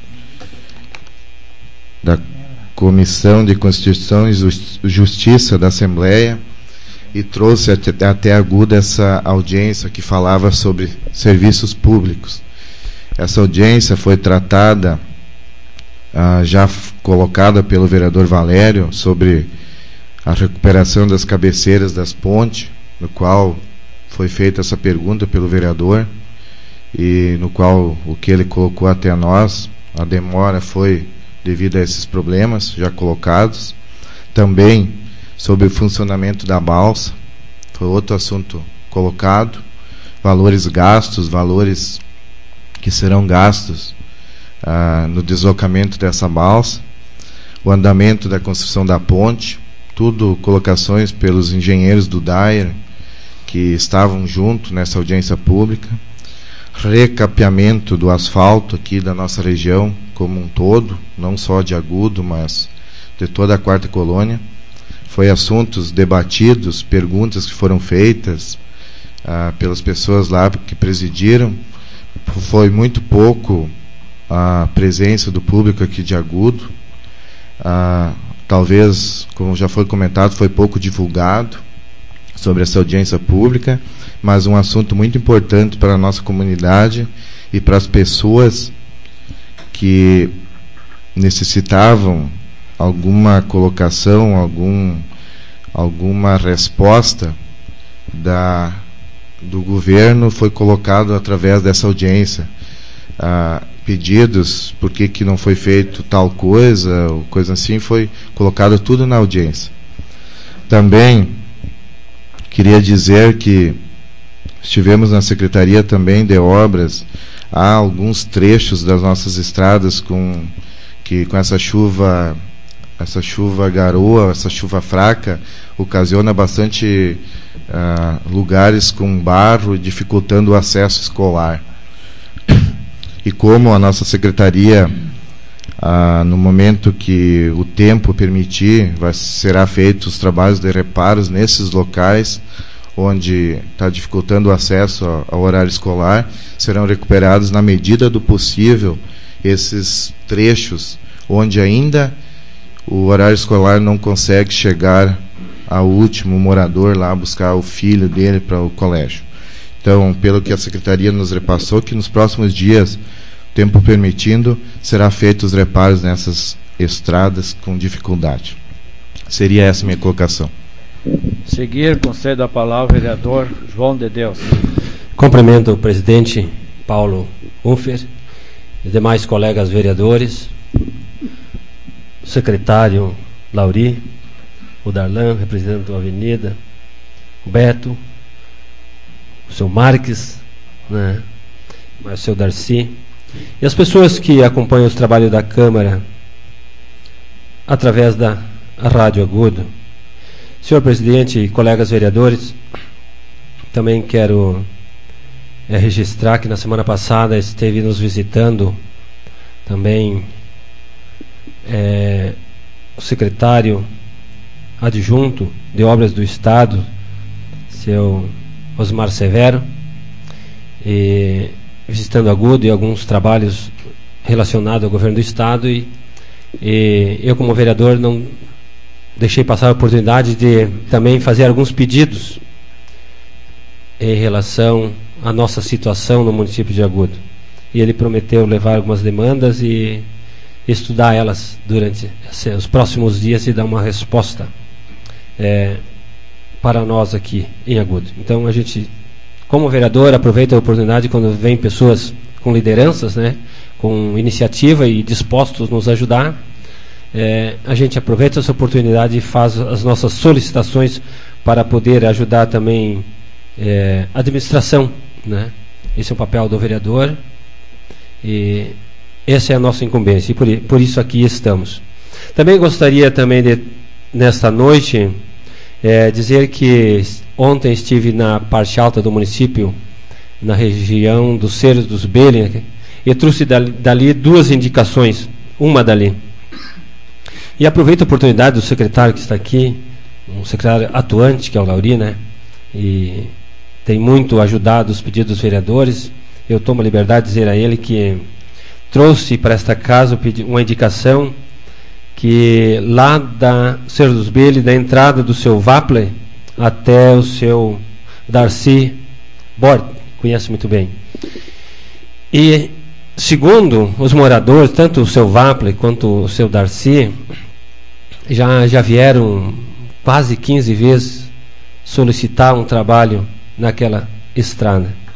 S3: de Constituição e Justiça da Assembleia, e trouxe até Aguda essa audiência que falava sobre serviços públicos. Essa audiência foi tratada, já colocada pelo vereador Valério, sobre a recuperação das cabeceiras das pontes, no qual foi feita essa pergunta pelo vereador, e no qual o que ele colocou até nós, a demora foi devido a esses problemas já colocados. Também sobre o funcionamento da balsa, foi outro assunto colocado, valores gastos, valores que serão gastos no deslocamento dessa balsa, o andamento da construção da ponte, tudo colocações pelos engenheiros do DAER que estavam junto nessa audiência pública, recapeamento do asfalto aqui da nossa região como um todo, não só de Agudo, mas de toda a Quarta Colônia. Foi assuntos debatidos, perguntas que foram feitas pelas pessoas lá que presidiram. Foi muito pouco a presença do público aqui de Agudo. Talvez, como já foi comentado, foi pouco divulgado sobre essa audiência pública, mas um assunto muito importante para a nossa comunidade e para as pessoas que necessitavam alguma colocação, alguma resposta do governo, foi colocado através dessa audiência. Pedidos, por que não foi feito tal coisa, ou coisa assim, foi colocado tudo na audiência. Também queria dizer que estivemos na Secretaria também de Obras. Há alguns trechos das nossas estradas com essa chuva garoa, essa chuva fraca, ocasiona bastante lugares com barro, dificultando o acesso escolar. E como a nossa secretaria, no momento que o tempo permitir, será feito os trabalhos de reparos nesses locais onde está dificultando o acesso ao horário escolar, serão recuperados na medida do possível esses trechos onde ainda o horário escolar não consegue chegar ao último morador lá buscar o filho dele para o colégio. Então, pelo que a Secretaria nos repassou, que nos próximos dias, tempo permitindo, será feitos os reparos nessas estradas com dificuldade. Seria essa a minha colocação.
S1: Seguir, concedo a palavra ao vereador João de Deus.
S5: Cumprimento o presidente Paulo Unfer e demais colegas vereadores, o secretário Lauri, o Darlan, representante da Avenida, o Beto, o seu Marques, né, o seu Darcy, e as pessoas que acompanham os trabalhos da Câmara através da Rádio Agudo. Senhor presidente e colegas vereadores, também quero registrar que na semana passada esteve nos visitando também o secretário adjunto de Obras do Estado, seu Osmar Severo, e visitando Agudo e alguns trabalhos relacionados ao governo do Estado, e eu, como vereador, não deixei passar a oportunidade de também fazer alguns pedidos em relação à nossa situação no município de Agudo. E ele prometeu levar algumas demandas e estudar elas durante os próximos dias e dar uma resposta para nós aqui em Agudo. Então a gente, como vereador, aproveita a oportunidade quando vem pessoas com lideranças, né, com iniciativa e dispostos a nos ajudar. A gente aproveita essa oportunidade e faz as nossas solicitações para poder ajudar também a administração, né? Esse é o papel do vereador e essa é a nossa incumbência, e por isso aqui estamos. Também gostaria também de, nesta noite, dizer que ontem estive na parte alta do município, na região dos Cerros dos Belli, e trouxe dali duas indicações, uma dali. E aproveito a oportunidade do secretário que está aqui, um secretário atuante, que é o Lauri, né? E tem muito ajudado os pedidos dos vereadores. Eu tomo a liberdade de dizer a ele que trouxe para esta casa uma indicação que lá da Cerro dos Belli, da entrada do seu Vaple até o seu Darcy Bord, conhece muito bem. E segundo os moradores, tanto o seu Vaple quanto o seu Darcy já vieram quase 15 vezes solicitar um trabalho naquela estrada.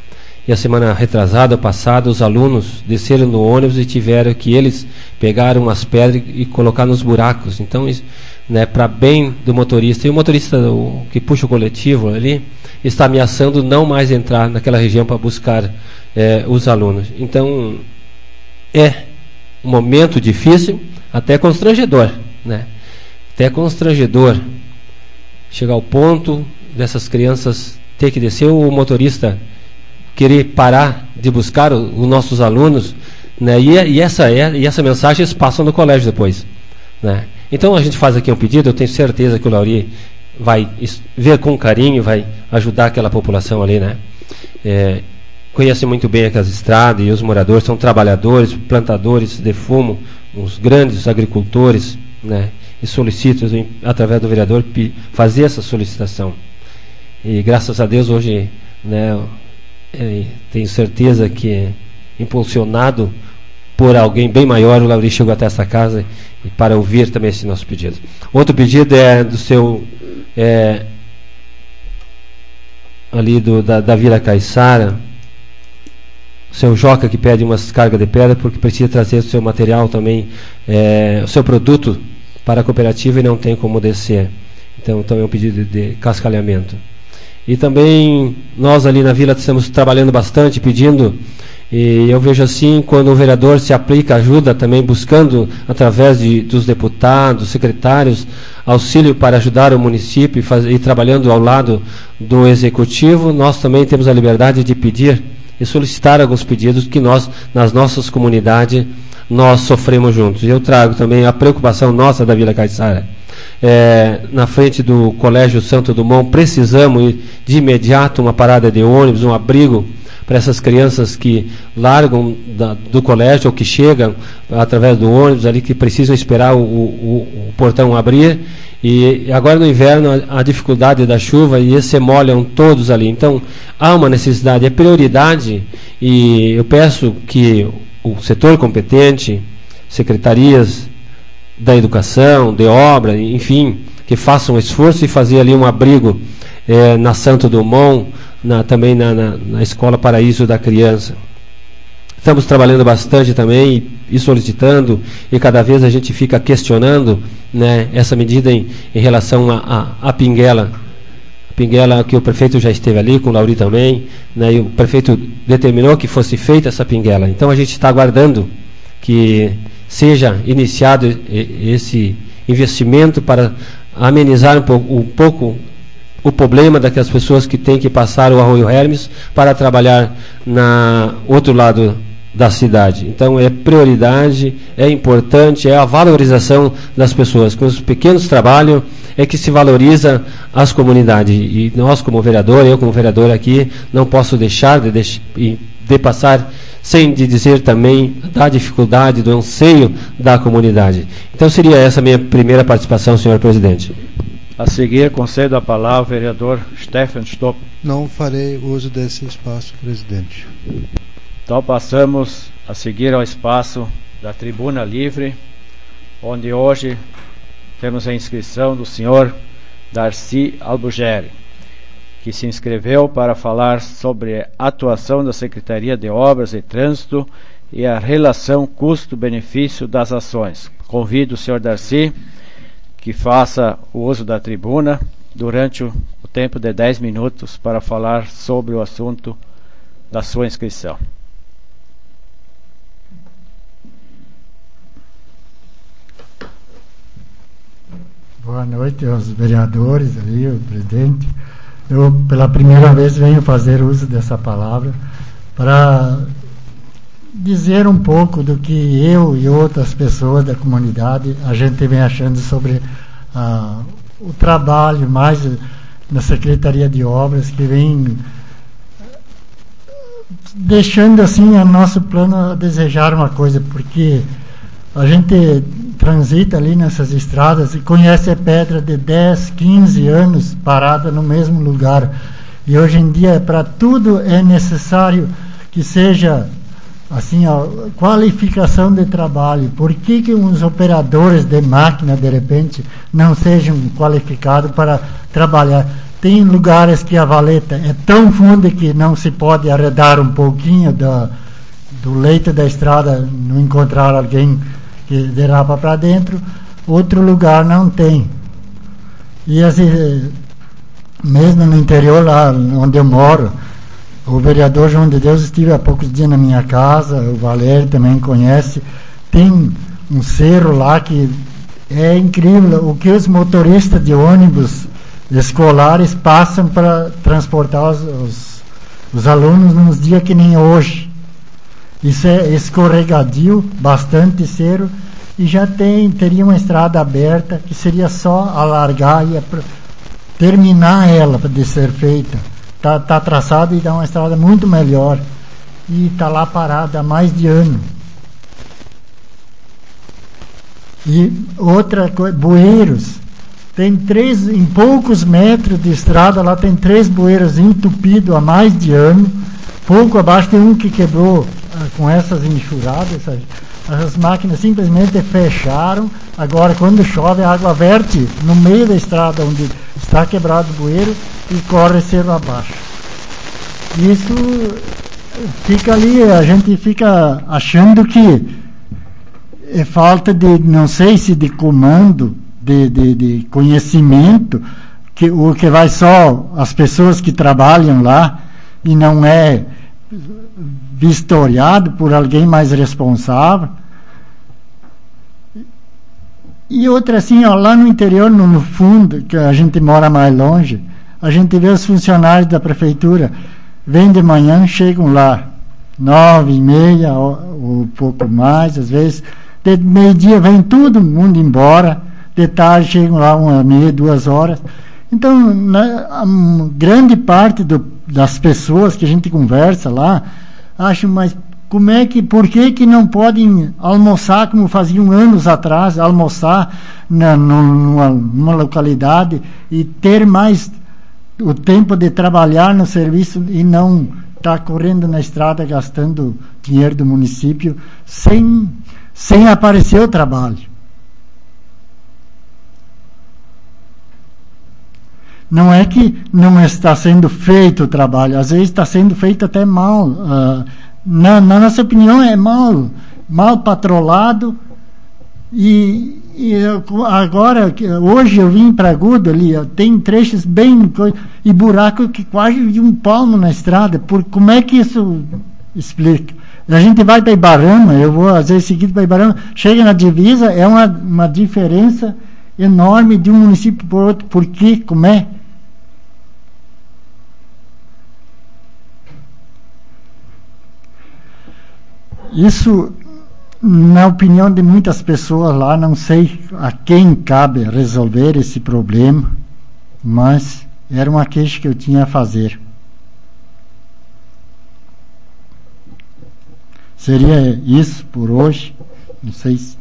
S5: e a semana retrasada, passada, os alunos desceram no ônibus e tiveram que eles pegaram umas pedras e colocar nos buracos. Então, né, para bem do motorista, e o motorista que puxa o coletivo ali está ameaçando não mais entrar naquela região para buscar os alunos. Então, é um momento difícil, até constrangedor, né? Até constrangedor chegar ao ponto dessas crianças ter que descer, o motorista querer parar de buscar os nossos alunos, né? E essa mensagem eles passam no colégio depois, né? Então a gente faz aqui um pedido, eu tenho certeza que o Lauri vai ver com carinho, vai ajudar aquela população ali, né? Conhece muito bem aquelas estradas, e os moradores são trabalhadores, plantadores de fumo, os grandes agricultores, né? E solicito, através do vereador, fazer essa solicitação. E graças a Deus hoje, né, tenho certeza que, impulsionado por alguém bem maior, o Lauri chegou até essa casa e para ouvir também esse nosso pedido. Outro pedido é do seu ali da Vila Caiçara, o seu Joca, que pede umas cargas de pedra porque precisa trazer o seu material também, o seu produto para a cooperativa e não tem como descer. Então é um pedido de cascalhamento. E também nós ali na vila estamos trabalhando bastante, pedindo, e eu vejo assim, quando o vereador se aplica, ajuda também buscando, através dos deputados, secretários, auxílio para ajudar o município e trabalhando ao lado do executivo, nós também temos a liberdade de pedir e solicitar alguns pedidos que nós, nas nossas comunidades, nós sofremos juntos. Eu trago também a preocupação nossa da Vila Caiçara. Na frente do Colégio Santo Dumont, precisamos de imediato uma parada de ônibus, um abrigo para essas crianças que largam do colégio ou que chegam através do ônibus ali, que precisam esperar o portão abrir. E agora no inverno a dificuldade da chuva e eles se molham todos ali. Então há uma necessidade, é prioridade, e eu peço que o setor competente, secretarias da educação, de obra, enfim, que façam um esforço e fazer ali um abrigo na Santo Dumont, também na Escola Paraíso da Criança. Estamos trabalhando bastante também e solicitando, e cada vez a gente fica questionando, né, essa medida em relação à Pinguela. Pinguela, que o prefeito já esteve ali, com o Lauri também, né, e o prefeito determinou que fosse feita essa Pinguela. Então a gente está aguardando que seja iniciado esse investimento para amenizar um pouco o problema daquelas pessoas que têm que passar o Arroio Hermes para trabalhar na outro lado da cidade. Então é prioridade, é importante, é a valorização das pessoas. Com os pequenos trabalhos é que se valoriza as comunidades. E nós como vereador, eu como vereador aqui, não posso deixar de passar sem de dizer também da dificuldade, do anseio da comunidade. Então seria essa a minha primeira participação, senhor presidente.
S1: A seguir, concedo a palavra ao vereador Stefan Stopp.
S8: Não farei uso desse espaço, presidente.
S1: Então passamos a seguir ao espaço da Tribuna Livre, onde hoje temos a inscrição do senhor Darcy Albuquerque, que se inscreveu para falar sobre a atuação da Secretaria de Obras e Trânsito e a relação custo-benefício das ações. Convido o senhor Darcy que faça o uso da tribuna durante o tempo de 10 minutos para falar sobre o assunto da sua inscrição.
S9: Boa noite aos vereadores ali, o presidente. Eu, pela primeira vez, venho fazer uso dessa palavra para dizer um pouco do que eu e outras pessoas da comunidade a gente vem achando sobre o trabalho mais na Secretaria de Obras, que vem deixando assim a nosso plano a desejar uma coisa, porque a gente transita ali nessas estradas e conhece a pedra de 10, 15 anos parada no mesmo lugar, e hoje em dia para tudo é necessário que seja assim, a qualificação de trabalho. Por que uns operadores de máquina de repente não sejam qualificados para trabalhar? Tem lugares que a valeta é tão funda que não se pode arredar um pouquinho do leito da estrada, não encontrar alguém que derrapa para dentro. Outro lugar não tem. E assim, mesmo no interior, lá onde eu moro, o vereador João de Deus esteve há poucos dias na minha casa, o Valério também conhece. Tem um cerro lá que é incrível o que os motoristas de ônibus escolares passam para transportar os alunos nos dias que nem hoje. Isso é escorregadio, bastante cerro, e já teria uma estrada aberta que seria só alargar e terminar ela de ser feita. Tá traçado e dá uma estrada muito melhor, e está lá parada há mais de ano. E outra coisa, bueiros. Tem em poucos metros de estrada, lá tem 3 bueiros entupidos há mais de ano. Pouco abaixo tem um que quebrou com essas enxurradas. As máquinas simplesmente fecharam. Agora, quando chove, a água verte no meio da estrada onde está quebrado o bueiro e corre cerro abaixo. Isso fica ali, a gente fica achando que é falta de, não sei se de comando, de conhecimento, o que vai só as pessoas que trabalham lá e não é vistoriado por alguém mais responsável. E outra assim, ó, lá no interior, no fundo, que a gente mora mais longe, a gente vê os funcionários da prefeitura, vêm de manhã, chegam lá 9h30 ou pouco mais, às vezes, de meio-dia vem todo mundo embora, de tarde chegam lá 1h30, 2 horas. Então, a grande parte das pessoas que a gente conversa lá, acham, mas por que não podem almoçar como faziam anos atrás, almoçar numa localidade e ter mais o tempo de trabalhar no serviço e não estar correndo na estrada gastando dinheiro do município sem aparecer o trabalho. Não é que não está sendo feito o trabalho, às vezes está sendo feito até mal. Na nossa opinião é mal patrolado. E agora, hoje eu vim para Agudo ali, tem trechos bem e buraco que quase de um palmo na estrada. Como é que isso explica? A gente vai para Ibarama, eu vou às vezes seguido para Ibarama, chega na divisa, é uma diferença enorme de um município para outro. Por quê? Como é? Isso, na opinião de muitas pessoas lá, não sei a quem cabe resolver esse problema, mas era uma queixa que eu tinha a fazer. Seria isso por hoje. Não sei se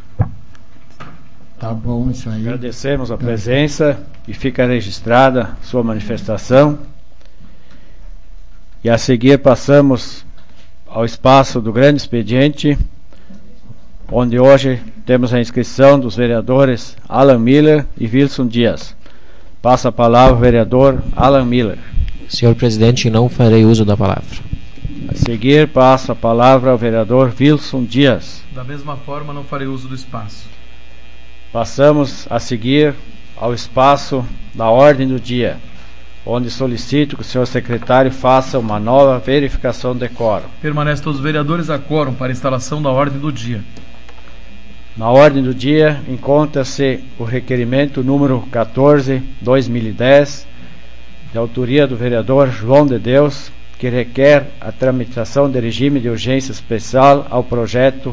S9: tá bom isso aí.
S1: Agradecemos a presença e fica registrada sua manifestação. E a seguir passamos ao espaço do grande expediente, onde hoje temos a inscrição dos vereadores Alan Miller e Wilson Dias. Passa a palavra ao vereador Alan Miller.
S10: Senhor presidente, não farei uso da palavra.
S1: A seguir, passa a palavra ao vereador Wilson Dias.
S2: Da mesma forma, não farei uso do espaço.
S1: Passamos a seguir ao espaço da ordem do dia, onde solicito que o senhor secretário faça uma nova verificação de quórum.
S2: Permanece todos os vereadores a quórum para a instalação da ordem do dia.
S1: Na ordem do dia encontra-se o requerimento número 14/2010, de autoria do vereador João de Deus, que requer a tramitação de regime de urgência especial ao projeto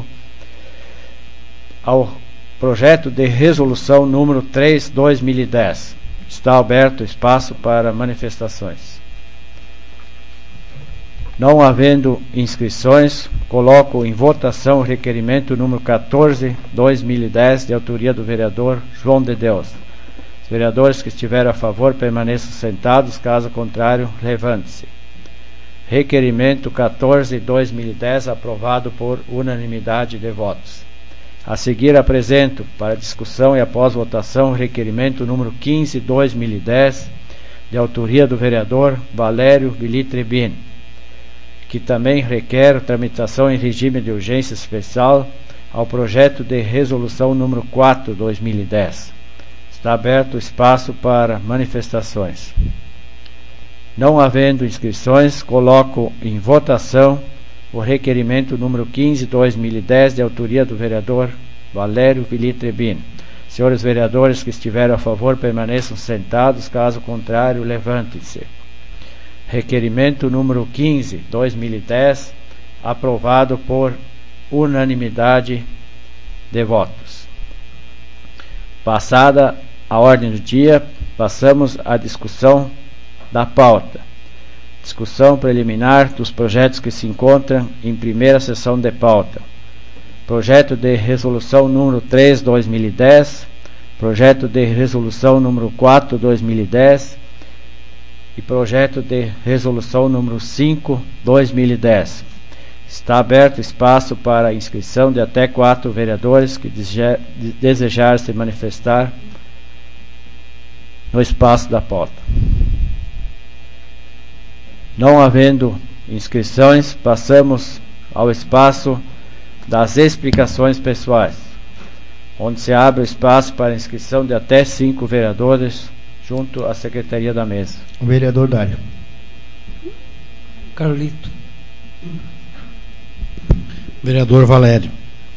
S1: de resolução número 3/2010. Está aberto espaço para manifestações. Não havendo inscrições, coloco em votação o requerimento número 14/2010, de autoria do vereador João de Deus. Os vereadores que estiverem a favor permaneçam sentados, caso contrário, levante-se. Requerimento 14/2010, aprovado por unanimidade de votos. A seguir apresento para discussão e após votação o requerimento número 15/2010, de autoria do vereador Valério Vilitrebin, que também requer tramitação em regime de urgência especial ao projeto de resolução número 4/2010. Está aberto o espaço para manifestações. Não havendo inscrições, coloco em votação o requerimento número 15/2010 de autoria do vereador Valério Vilitrebin. Senhores vereadores que estiverem a favor permaneçam sentados, caso contrário levantem-se. Requerimento número 15/2010, aprovado por unanimidade de votos. Passada a ordem do dia, passamos à discussão da pauta. Discussão preliminar dos projetos que se encontram em primeira sessão de pauta. Projeto de resolução número 3/2010, projeto de resolução número 4/2010 e projeto de resolução número 5/2010. Está aberto espaço para inscrição de até 4 vereadores que desejarem se manifestar no espaço da pauta. Não havendo inscrições, passamos ao espaço das explicações pessoais, onde se abre o espaço para inscrição de até 5 vereadores junto à secretaria da mesa.
S7: O vereador Dário.
S6: Carlito.
S4: Vereador Valério.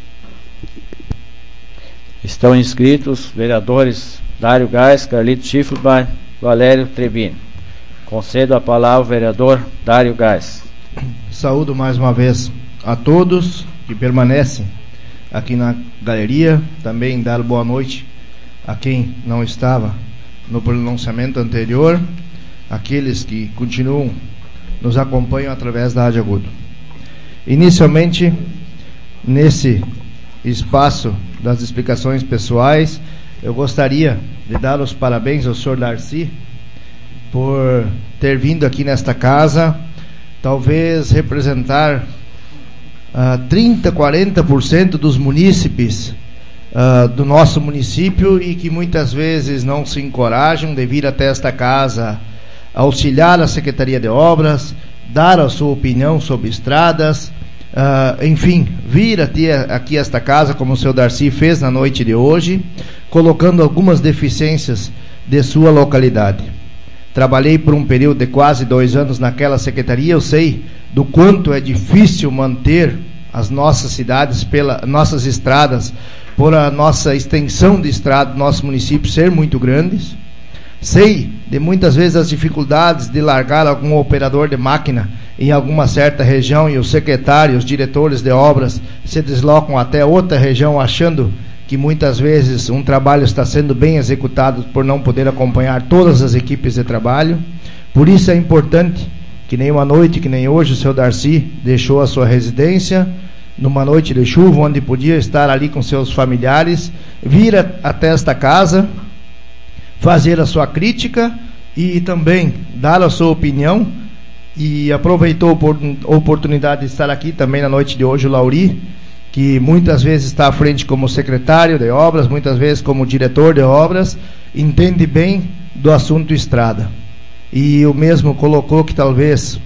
S1: Estão inscritos vereadores Dário Gás, Carlito Schiffelbein, Valério Trebin. Concedo a palavra ao vereador Dário Gás.
S7: Saúdo mais uma vez a todos que permanecem aqui na galeria. Também dar boa noite a quem não estava no pronunciamento anterior, aqueles que continuam nos acompanham através da Rádio Agudo. Inicialmente, nesse espaço das explicações pessoais, eu gostaria de dar os parabéns ao senhor Darcy por ter vindo aqui nesta casa, talvez representar 30%, 40% dos munícipes do nosso município, e que muitas vezes não se encorajam de vir até esta casa auxiliar a Secretaria de Obras, dar a sua opinião sobre estradas, enfim, vir aqui a esta casa, como o seu Darcy fez na noite de hoje, colocando algumas deficiências de sua localidade. Trabalhei por um período de quase 2 anos naquela secretaria. Eu sei do quanto é difícil manter as nossas cidades, nossas estradas, por a nossa extensão de estrada do nosso município ser muito grandes. Sei de muitas vezes as dificuldades de largar algum operador de máquina em alguma certa região, e os secretários, os diretores de obras se deslocam até outra região achando que muitas vezes um trabalho está sendo bem executado por não poder acompanhar todas as equipes de trabalho. Por isso é importante que nem uma noite, que nem hoje, o seu Darcy deixou a sua residência numa noite de chuva, onde podia estar ali com seus familiares, vir até esta casa, fazer a sua crítica e também dar a sua opinião, e aproveitou a oportunidade de estar aqui também na noite de hoje o Lauri, que muitas vezes está à frente como secretário de obras, muitas vezes como diretor de obras, entende bem do assunto estrada. E o mesmo colocou que talvez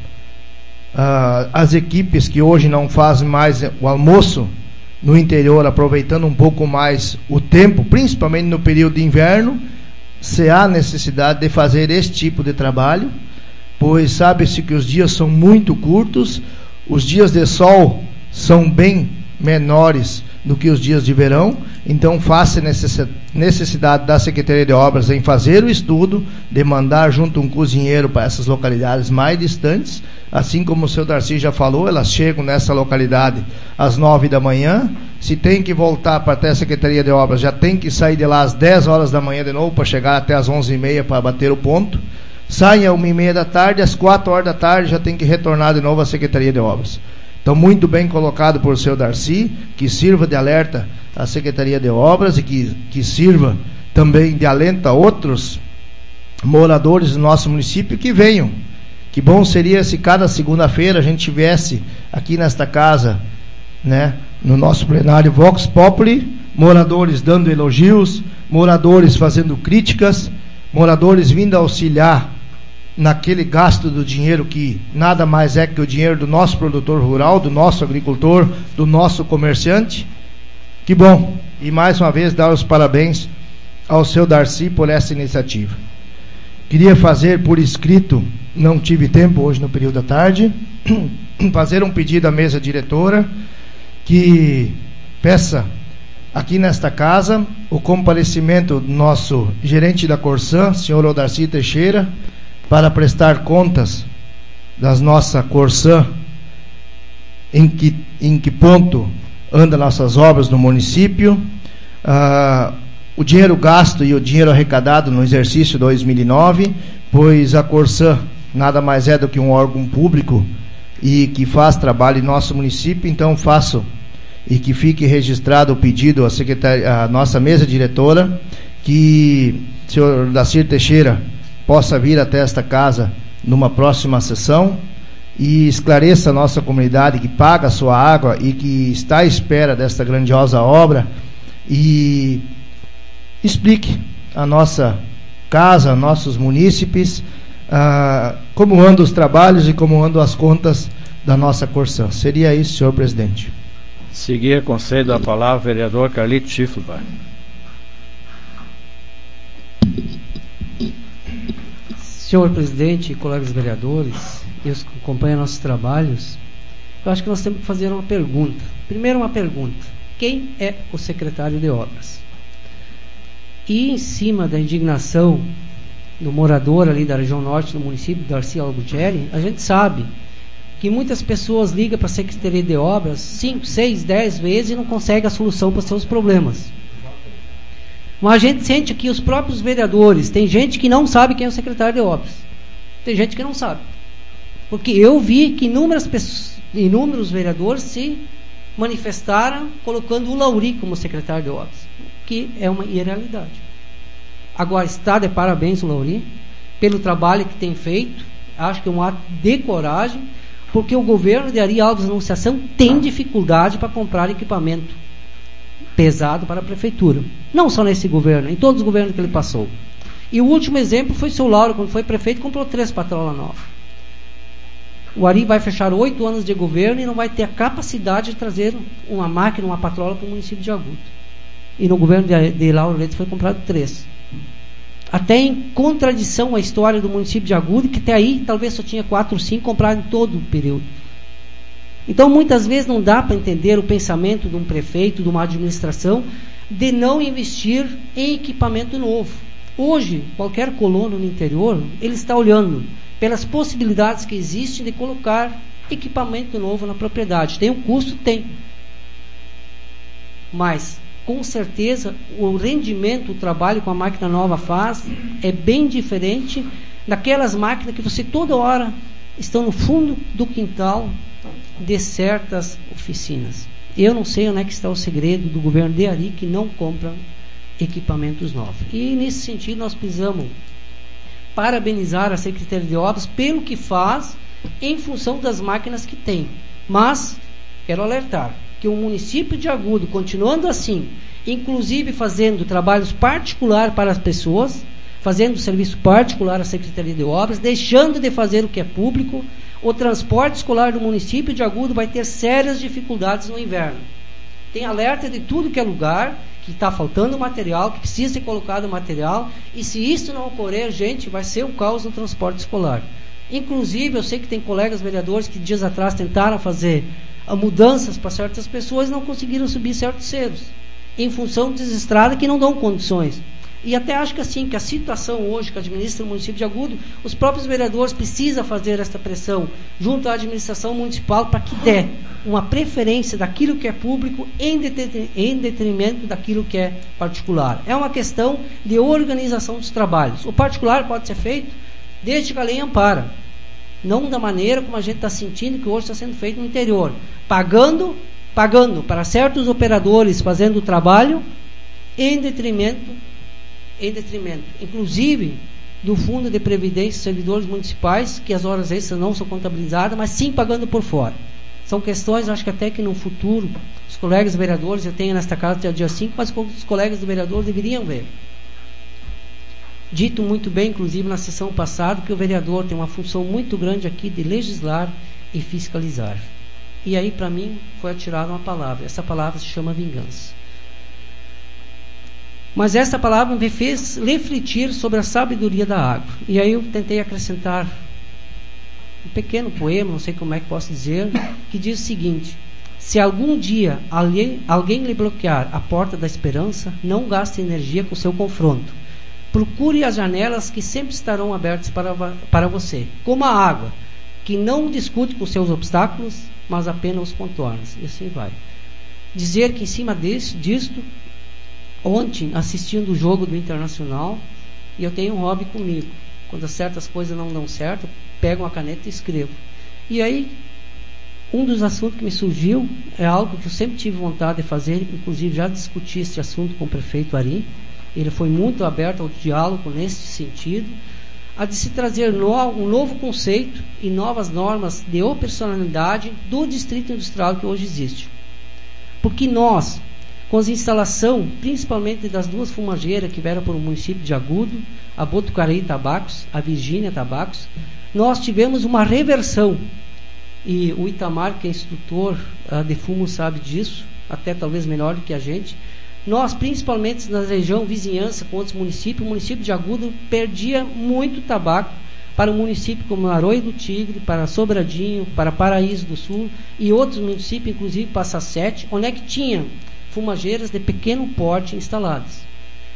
S7: as equipes que hoje não fazem mais o almoço no interior, aproveitando um pouco mais o tempo, principalmente no período de inverno, se há necessidade de fazer esse tipo de trabalho, pois sabe-se que os dias são muito curtos, os dias de sol são bem menores do que os dias de verão. Então faça necessidade da Secretaria de Obras em fazer o estudo de mandar junto um cozinheiro para essas localidades mais distantes, assim como o seu Darcy já falou, elas chegam nessa localidade às 9 da manhã, se tem que voltar para até a Secretaria de Obras, já tem que sair de lá às 10 horas da manhã de novo, para chegar até às 11h30 para bater o ponto, sai às 1h30 da tarde, às 4 horas da tarde já tem que retornar de novo à Secretaria de Obras. Então, muito bem colocado por seu Darcy, que sirva de alerta à Secretaria de Obras e que sirva também de alento a outros moradores do nosso município que venham. Que bom seria se cada segunda-feira a gente tivesse aqui nesta casa, né, no nosso plenário Vox Populi, moradores dando elogios, moradores fazendo críticas, moradores vindo auxiliar naquele gasto do dinheiro que nada mais é que o dinheiro do nosso produtor rural, do nosso agricultor, do nosso comerciante. Que bom! E mais uma vez dar os parabéns ao seu Darcy por essa iniciativa. Queria fazer por escrito, não tive tempo hoje no período da tarde, fazer um pedido à mesa diretora que peça aqui nesta casa o comparecimento do nosso gerente da Corsã, senhor Odarcy Teixeira, para prestar contas das nossa Corsã, em que ponto andam nossas obras no município, o dinheiro gasto e o dinheiro arrecadado no exercício 2009, pois a Corsã nada mais é do que um órgão público e que faz trabalho em nosso município. Então faço e que fique registrado o pedido à nossa mesa diretora, que o senhor Darcy Teixeira possa vir até esta casa numa próxima sessão e esclareça a nossa comunidade que paga a sua água e que está à espera desta grandiosa obra, e explique a nossa casa, a nossos munícipes, como andam os trabalhos e como andam as contas da nossa Corsã. Seria isso, senhor presidente.
S1: Seguir, concedo a palavra ao vereador Carlito Schiffelbach.
S6: Senhor presidente, colegas vereadores, e os que acompanham nossos trabalhos, eu acho que nós temos que fazer uma pergunta. Primeiro, uma pergunta: quem é o secretário de obras? E em cima da indignação do morador ali da região norte do município, Darcy Albuquerque, a gente sabe que muitas pessoas ligam para a Secretaria de Obras 5, 6, 10 vezes e não conseguem a solução para os seus problemas. Mas a gente sente que os próprios vereadores, tem gente que não sabe quem é o secretário de obras. Tem gente que não sabe. Porque eu vi que inúmeros vereadores se manifestaram colocando o Lauri como secretário de obras, que é uma irrealidade. Agora, está de parabéns o Lauri pelo trabalho que tem feito. Acho que é um ato de coragem, porque o governo de Ari Alves Anunciação tem dificuldade para comprar equipamento pesado para a prefeitura. Não só nesse governo, em todos os governos que ele passou. E o último exemplo foi o seu Lauro, quando foi prefeito, comprou 3 patrolas novas. O Ari vai fechar 8 anos de governo e não vai ter a capacidade de trazer uma máquina, uma patrola para o município de Agudo. E no governo de Lauro Leite foi comprado 3. Até em contradição à história do município de Agudo, que até aí talvez só tinha 4 ou 5 comprados em todo o período. Então muitas vezes não dá para entender o pensamento de um prefeito, de uma administração, de não investir em equipamento novo. Hoje, qualquer colono no interior, ele está olhando pelas possibilidades que existem de colocar equipamento novo na propriedade. Tem um custo? Tem. Mas, com certeza, o rendimento, o trabalho que a máquina nova faz é bem diferente daquelas máquinas que você toda hora estão no fundo do quintal de certas oficinas. Eu não sei onde é que está o segredo do governo de Ari, que não compra equipamentos novos. E nesse sentido nós precisamos parabenizar a Secretaria de Obras pelo que faz em função das máquinas que tem. Mas quero alertar que o município de Agudo, continuando assim, inclusive fazendo trabalhos particulares para as pessoas, fazendo serviço particular à Secretaria de Obras, deixando de fazer o que é público, o transporte escolar do município de Agudo vai ter sérias dificuldades no inverno. Tem alerta de tudo que é lugar, que está faltando material, que precisa ser colocado material, e se isso não ocorrer, gente, vai ser um caos no transporte escolar. Inclusive, eu sei que tem colegas vereadores que dias atrás tentaram fazer mudanças para certas pessoas e não conseguiram subir certos cedos, em função das estradas que não dão condições. E até acho que assim, que a situação hoje que administra o município de Agudo, os próprios vereadores precisam fazer esta pressão junto à administração municipal para que dê uma preferência daquilo que é público em detrimento daquilo que é particular. É uma questão de organização dos trabalhos. O particular pode ser feito desde que a lei ampara, não da maneira como a gente está sentindo que hoje está sendo feito no interior, pagando para certos operadores fazendo o trabalho em detrimento, inclusive do Fundo de Previdência dos Servidores Municipais, que as horas extras não são contabilizadas, mas sim pagando por fora. São questões, acho que até que no futuro os colegas vereadores, eu tenho nesta casa até o dia 5, mas os colegas do vereador deveriam ver. dito muito bem, inclusive na sessão passada, que o vereador tem uma função muito grande aqui de legislar e fiscalizar. E aí, para mim, foi atirada uma palavra. Essa palavra se chama vingança. Mas essa palavra me fez refletir sobre a sabedoria da água. E aí eu tentei acrescentar um pequeno poema, não sei como é que posso dizer, que diz o seguinte: se algum dia alguém lhe bloquear a porta da esperança, não gaste energia com seu confronto. Procure as janelas que sempre estarão abertas para você, como a água, que não discute com seus obstáculos, mas apenas os contorna. E assim vai. Dizer que em cima disto, ontem, assistindo o jogo do Internacional, e eu tenho um hobby comigo. Quando certas coisas não dão certo, eu pego uma caneta e escrevo. E aí, um dos assuntos que me surgiu é algo que eu sempre tive vontade de fazer, inclusive já discuti esse assunto com o prefeito Ari. Ele foi muito aberto ao diálogo nesse sentido, a de se trazer um novo conceito e novas normas de operacionalidade do distrito industrial que hoje existe. Porque nós, com as instalações, principalmente das duas fumageiras que vieram para o município de Agudo, a Botucaraí Tabacos, a Virgínia Tabacos, nós tivemos uma reversão. E o Itamar, que é instrutor de fumo, sabe disso, até talvez melhor do que a gente. Nós, principalmente na região vizinhança com outros municípios, o município de Agudo perdia muito tabaco para o município como Arroio do Tigre, para Sobradinho, para Paraíso do Sul e outros municípios, inclusive Passa Sete, onde é que tinha fumageiras de pequeno porte instaladas.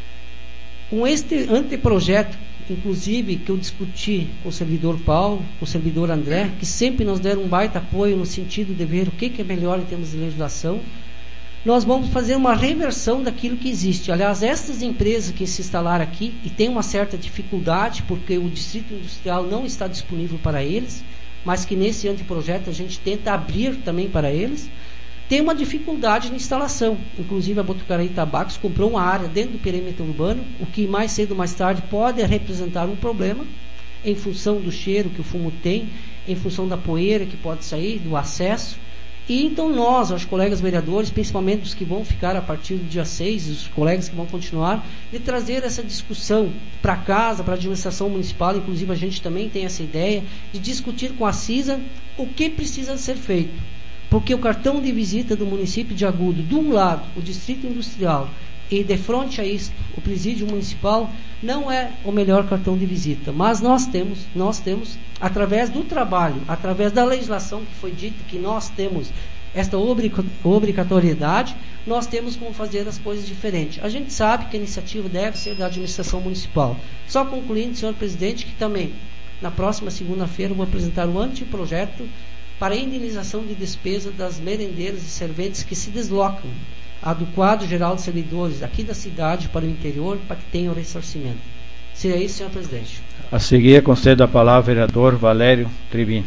S6: Com este anteprojeto, inclusive, que eu discuti com o servidor Paulo, com o servidor André, que sempre nos deram um baita apoio no sentido de ver o que é melhor em termos de legislação, nós vamos fazer uma reversão daquilo que existe. Aliás, essas empresas que se instalaram aqui, e tem uma certa dificuldade, porque o distrito industrial não está disponível para eles, mas que nesse anteprojeto a gente tenta abrir também para eles, tem uma dificuldade na instalação. Inclusive a Botucaraí Tabacos comprou uma área dentro do perímetro urbano, o que mais cedo ou mais tarde pode representar um problema, em função do cheiro que o fumo tem, em função da poeira que pode sair, do acesso. E então nós, os colegas vereadores, principalmente os que vão ficar a partir do dia 6, os colegas que vão continuar, de trazer essa discussão para casa, para a administração municipal, inclusive a gente também tem essa ideia, de discutir com a CISA o que precisa ser feito. Porque o cartão de visita do município de Agudo, de um lado, o distrito industrial, e de frente a isso, o presídio municipal, não é o melhor cartão de visita. Mas nós temos, através do trabalho, através da legislação que foi dita, que nós temos esta obrigatoriedade, nós temos como fazer as coisas diferentes. A gente sabe que a iniciativa deve ser da administração municipal. Só concluindo, senhor presidente, que também, na próxima segunda-feira, eu vou apresentar o anteprojeto para a indenização de despesa das merendeiras e serventes que se deslocam do quadro geral de servidores aqui da cidade para o interior, para que tenham ressarcimento. Seria isso, senhor presidente.
S1: A seguir, concedo a palavra ao vereador Valério Tribin.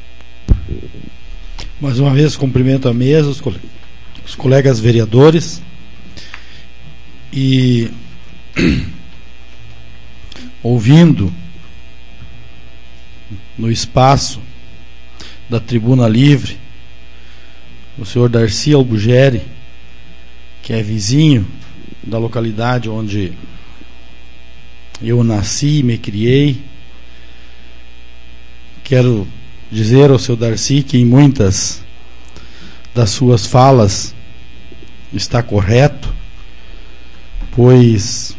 S4: Mais uma vez, cumprimento a mesa, os colegas vereadores, e ouvindo no espaço da Tribuna Livre o senhor Darcy Albugeri, que é vizinho da localidade onde eu nasci e me criei. Quero dizer ao seu Darcy que em muitas das suas falas está correto, pois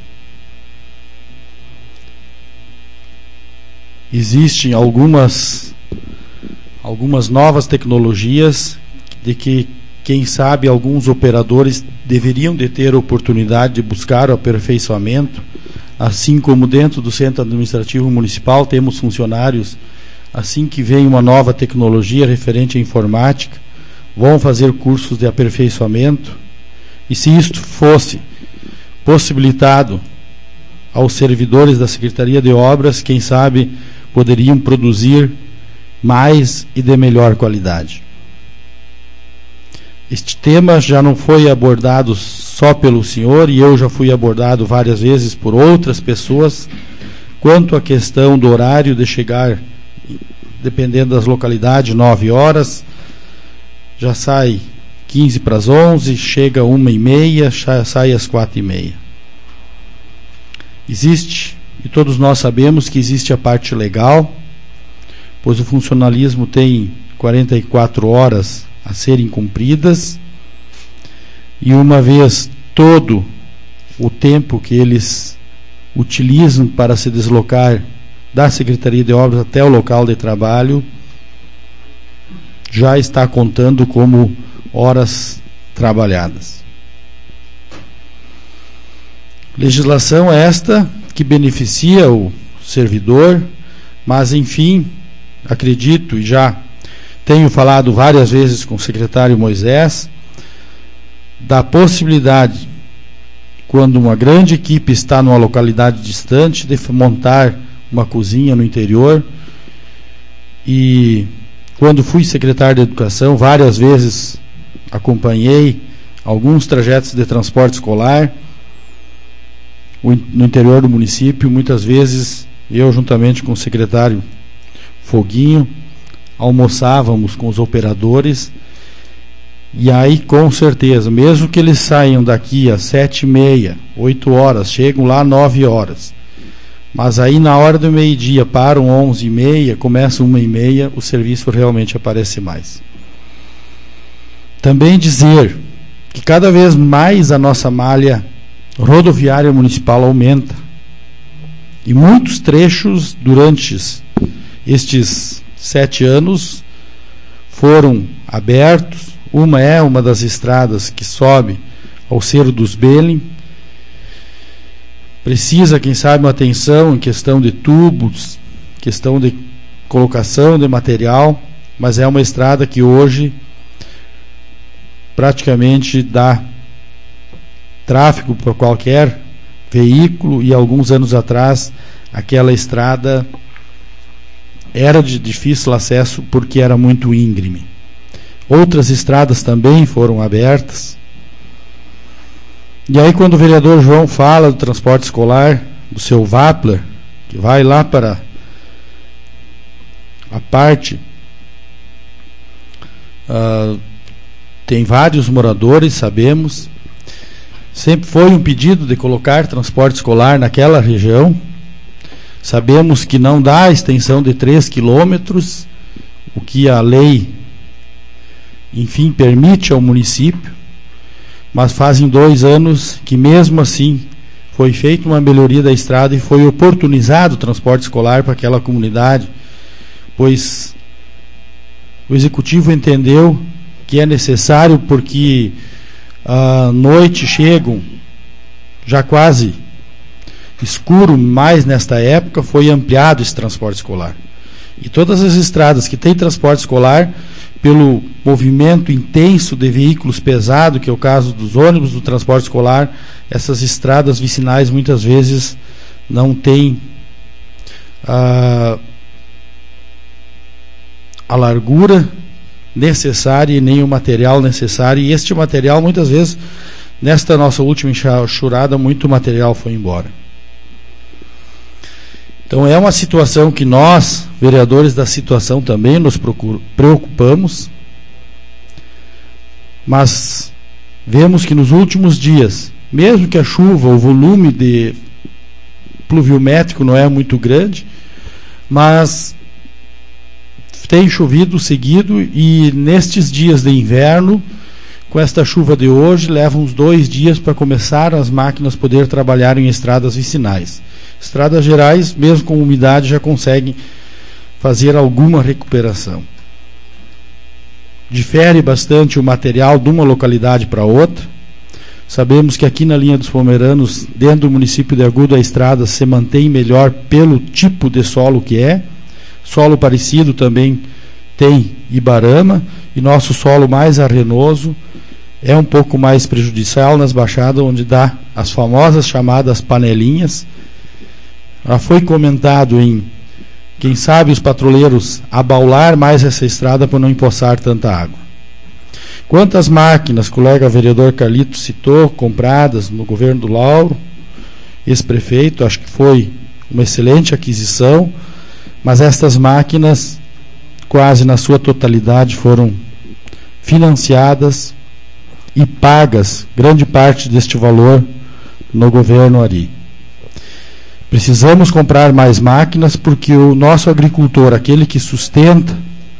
S4: existem algumas novas tecnologias de que, quem sabe, alguns operadores deveriam de ter a oportunidade de buscar o aperfeiçoamento, assim como dentro do Centro Administrativo Municipal temos funcionários, assim que vem uma nova tecnologia referente à informática, vão fazer cursos de aperfeiçoamento, e se isto fosse possibilitado aos servidores da Secretaria de Obras, quem sabe poderiam produzir mais e de melhor qualidade. Este tema já não foi abordado só pelo senhor, e eu já fui abordado várias vezes por outras pessoas, quanto à questão do horário de chegar, dependendo das localidades, 9 horas, já sai 15 para as 11, chega 1h30, sai às 4h30. Existe e todos nós sabemos que existe a parte legal, pois o funcionalismo tem 44 horas a serem cumpridas, e uma vez todo o tempo que eles utilizam para se deslocar da Secretaria de Obras até o local de trabalho já está contando como horas trabalhadas. Legislação esta que beneficia o servidor, mas enfim, acredito e já tenho falado várias vezes com o secretário Moisés da possibilidade, quando uma grande equipe está numa localidade distante, de montar uma cozinha no interior. E quando fui secretário de Educação, várias vezes acompanhei alguns trajetos de transporte escolar no interior do município. Muitas vezes eu, juntamente com o secretário Foguinho, almoçávamos com os operadores, e aí com certeza, mesmo que eles saiam daqui às 7h30, 8 horas, chegam lá às 9 horas, mas aí na hora do meio-dia param 11h30, começam 1h30, o serviço realmente aparece mais. Também dizer que cada vez mais a nossa malha rodoviária municipal aumenta, e muitos trechos durante estes 7 anos foram abertos. Uma das estradas que sobe ao Cerro dos Belém, precisa, quem sabe, uma atenção em questão de tubos, questão de colocação de material, mas é uma estrada que hoje praticamente dá tráfego para qualquer veículo, e alguns anos atrás aquela estrada era de difícil acesso porque era muito íngreme. Outras estradas também foram abertas. E aí, quando o vereador João fala do transporte escolar, do seu Vapler, que vai lá para a parte, tem vários moradores, sabemos. Sempre foi um pedido de colocar transporte escolar naquela região. Sabemos que não dá a extensão de 3 quilômetros, o que a lei, enfim, permite ao município, mas fazem 2 anos que mesmo assim foi feita uma melhoria da estrada e foi oportunizado o transporte escolar para aquela comunidade, pois o executivo entendeu que é necessário, porque à noite chegam já quase escuro, mais nesta época foi ampliado esse transporte escolar. E todas as estradas que têm transporte escolar, pelo movimento intenso de veículos pesados, que é o caso dos ônibus do transporte escolar, essas estradas vicinais muitas vezes não têm a largura necessária e nem o material necessário, e este material, muitas vezes, nesta nossa última enxurrada, muito material foi embora. Então é uma situação que nós, vereadores da situação, também nos preocupamos, mas vemos que nos últimos dias, mesmo que a chuva, o volume de pluviométrico não é muito grande, mas tem chovido seguido, e nestes dias de inverno, com esta chuva de hoje, leva uns 2 dias para começar as máquinas poder trabalhar em estradas vicinais. Estradas gerais, mesmo com umidade, já conseguem fazer alguma recuperação. Difere bastante o material de uma localidade para outra. Sabemos que aqui na linha dos Pomeranos, dentro do município de Agudo, a estrada se mantém melhor pelo tipo de solo que é. Solo parecido também tem Ibarama, e nosso solo mais arenoso é um pouco mais prejudicial nas baixadas, onde dá as famosas chamadas panelinhas. Já foi comentado em, quem sabe, os patrulheiros abaular mais essa estrada para não empoçar tanta água. Quantas máquinas, colega vereador Carlito citou, compradas no governo do Lauro, ex-prefeito, acho que foi uma excelente aquisição, mas estas máquinas, quase na sua totalidade, foram financiadas e pagas, grande parte deste valor, no governo Ari. Precisamos comprar mais máquinas porque o nosso agricultor, aquele que sustenta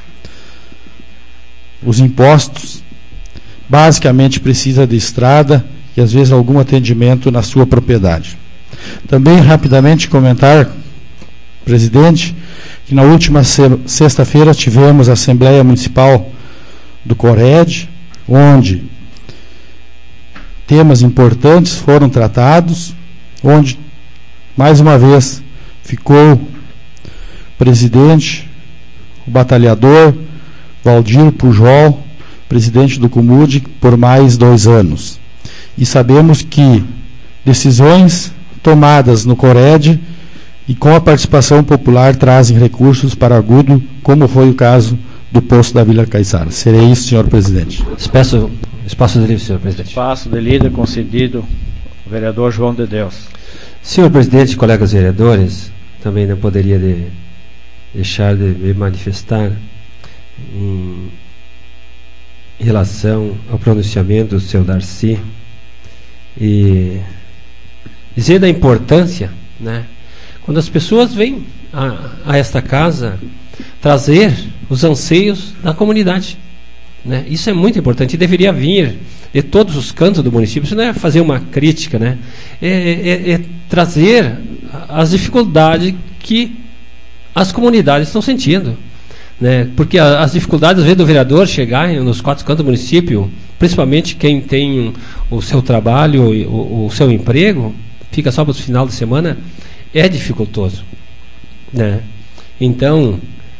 S4: os impostos, basicamente precisa de estrada e às vezes algum atendimento na sua propriedade. Também rapidamente comentar, presidente, que na última sexta-feira tivemos a Assembleia Municipal do Cored, onde temas importantes foram tratados, onde mais uma vez ficou o presidente, o batalhador Valdir Pujol, presidente do Cumude, por mais 2 anos. E sabemos que decisões tomadas no Cored e com a participação popular trazem recursos para Agudo, como foi o caso do posto da Vila Caiçara. Serei isso, senhor presidente.
S5: Espaço de livre, senhor presidente.
S1: Espaço de líder concedido ao vereador João de Deus.
S5: Senhor presidente, colegas vereadores, também não poderia deixar de me manifestar em relação ao pronunciamento do seu Darcy e dizer da importância, né, quando as pessoas vêm a esta casa trazer os anseios da comunidade, né? Isso é muito importante e deveria vir de todos os cantos do município. Isso não é fazer uma crítica, né? É trazer as dificuldades que as comunidades estão sentindo, né? Porque as dificuldades, às vezes, do vereador chegar nos 4 cantos do município, principalmente quem tem o seu trabalho, o seu emprego, fica só para o final de semana, é dificultoso, né? Então,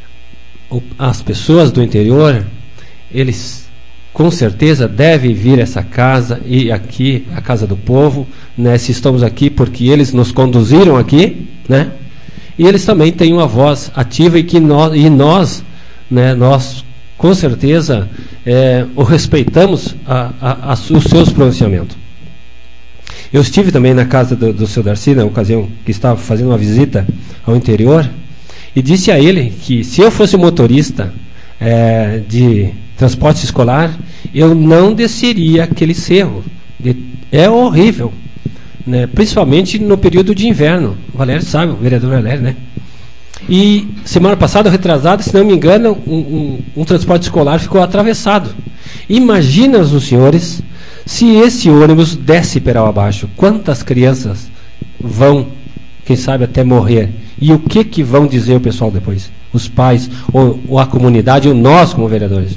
S5: as pessoas do interior, eles com certeza devem vir a essa casa e aqui, a casa do povo, né? Se estamos aqui porque eles nos conduziram aqui, né? E eles também têm uma voz ativa e que nós, né? Nós com certeza o respeitamos os seus pronunciamentos. Eu estive também na casa do seu Darcy, na ocasião que estava fazendo uma visita ao interior, e disse a ele que se eu fosse motorista de transporte escolar, eu não desceria aquele cerro. É horrível, né? Principalmente no período de inverno. O Valério sabe, o vereador Valério, né? E semana passada, retrasada, se não me engano, um transporte escolar ficou atravessado. Imagina os senhores se esse ônibus desce peral abaixo. Quantas crianças vão, quem sabe, até morrer? E o que vão dizer o pessoal depois? Os pais, ou a comunidade, ou nós como vereadores?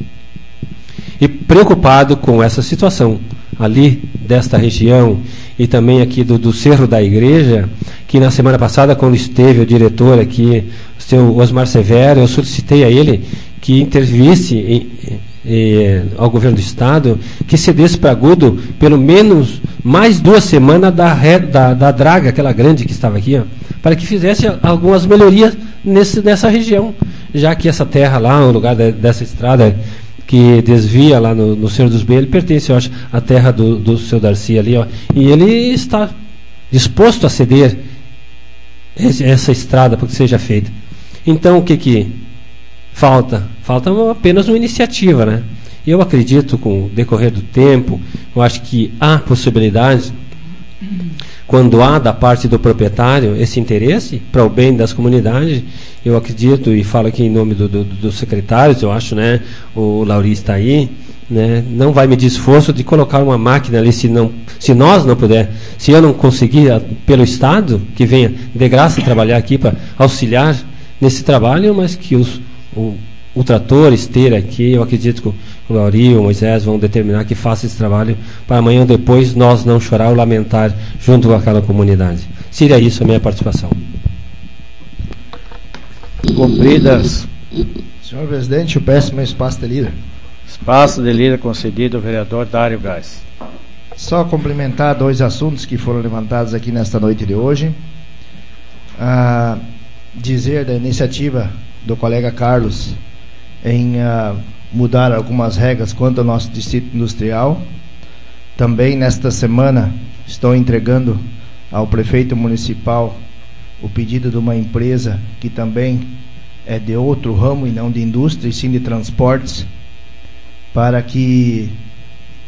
S5: E preocupado com essa situação ali desta região e também aqui do Cerro da Igreja, que na semana passada, quando esteve o diretor aqui, o seu Osmar Severo, eu solicitei a ele que intervisse ao governo do estado, que cedesse para Agudo pelo menos mais 2 semanas da draga, aquela grande que estava aqui, ó, para que fizesse algumas melhorias nessa região, já que essa terra lá, o lugar dessa estrada que desvia lá no Cerro dos Bem, ele pertence, eu acho, à terra do seu Darcy ali, ó, e ele está disposto a ceder essa estrada para que seja feita. Então, o que falta? Falta apenas uma iniciativa, né? Eu acredito, com o decorrer do tempo, eu acho que há possibilidades, quando há da parte do proprietário esse interesse para o bem das comunidades. Eu acredito, e falo aqui em nome dos secretários, eu acho, né? O Lauri está aí, né? Não vai medir esforço de colocar uma máquina ali, se nós não puder, se eu não conseguir pelo Estado, que venha de graça trabalhar aqui para auxiliar nesse trabalho, mas que o trator esteira aqui, eu acredito que o Lauri e o Moisés vão determinar que faça esse trabalho para amanhã ou depois nós não chorar ou lamentar junto com aquela comunidade. Seria isso a minha participação.
S1: Cumpridas.
S7: Senhor presidente, eu peço meu espaço de líder.
S1: Espaço de líder concedido ao vereador Dário Gás.
S7: Só complementar 2 assuntos que foram levantados aqui nesta noite de hoje. Dizer da iniciativa do colega Carlos em mudar algumas regras quanto ao nosso distrito industrial. Também nesta semana estou entregando ao prefeito municipal o pedido de uma empresa que também é de outro ramo e não de indústria, e sim de transportes, para que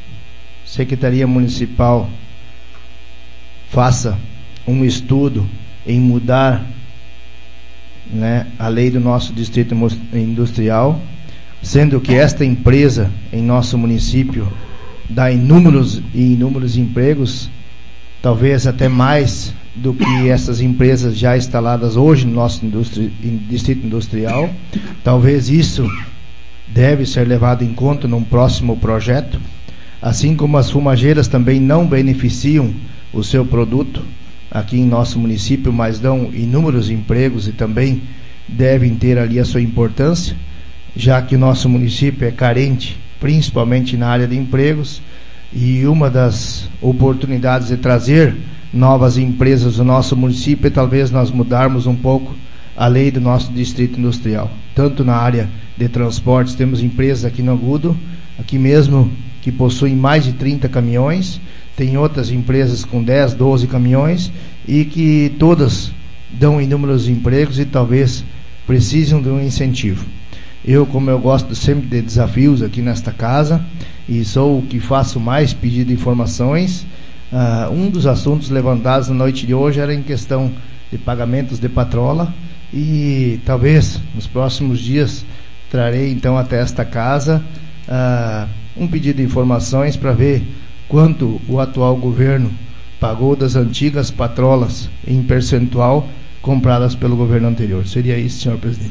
S7: a Secretaria Municipal faça um estudo em mudar, né, a lei do nosso distrito industrial, sendo que esta empresa em nosso município dá inúmeros empregos, talvez até mais do que essas empresas já instaladas hoje no nosso distrito industrial. Talvez isso deve ser levado em conta num próximo projeto, assim como as fumageiras também não beneficiam o seu produto aqui em nosso município, mas dão inúmeros empregos e também devem ter ali a sua importância, já que o nosso município é carente, principalmente na área de empregos, e uma das oportunidades de trazer novas empresas ao nosso município é talvez nós mudarmos um pouco a lei do nosso distrito industrial. Tanto na área de transportes, temos empresas aqui no Agudo, aqui mesmo, que possuem mais de 30 caminhões, tem outras empresas com 10, 12 caminhões, e que todas dão inúmeros empregos e talvez precisam de um incentivo. Eu, como eu gosto sempre de desafios aqui nesta casa, e sou o que faço mais pedido de informações, um dos assuntos levantados na noite de hoje era em questão de pagamentos de patrola, e talvez nos próximos dias trarei então até esta casa um pedido de informações para ver quanto o atual governo pagou das antigas patrolas em percentual compradas pelo governo anterior. Seria isso, senhor presidente.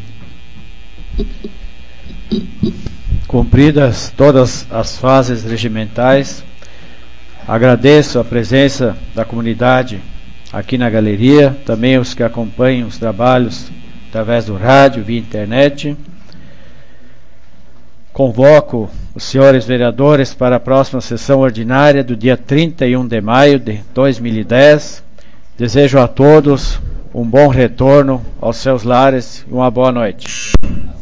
S1: Cumpridas todas as fases regimentais, agradeço a presença da comunidade aqui na galeria, também os que acompanham os trabalhos através do rádio, via internet. Convoco os senhores vereadores para a próxima sessão ordinária do dia 31 de maio de 2010. Desejo a todos um bom retorno aos seus lares e uma boa noite.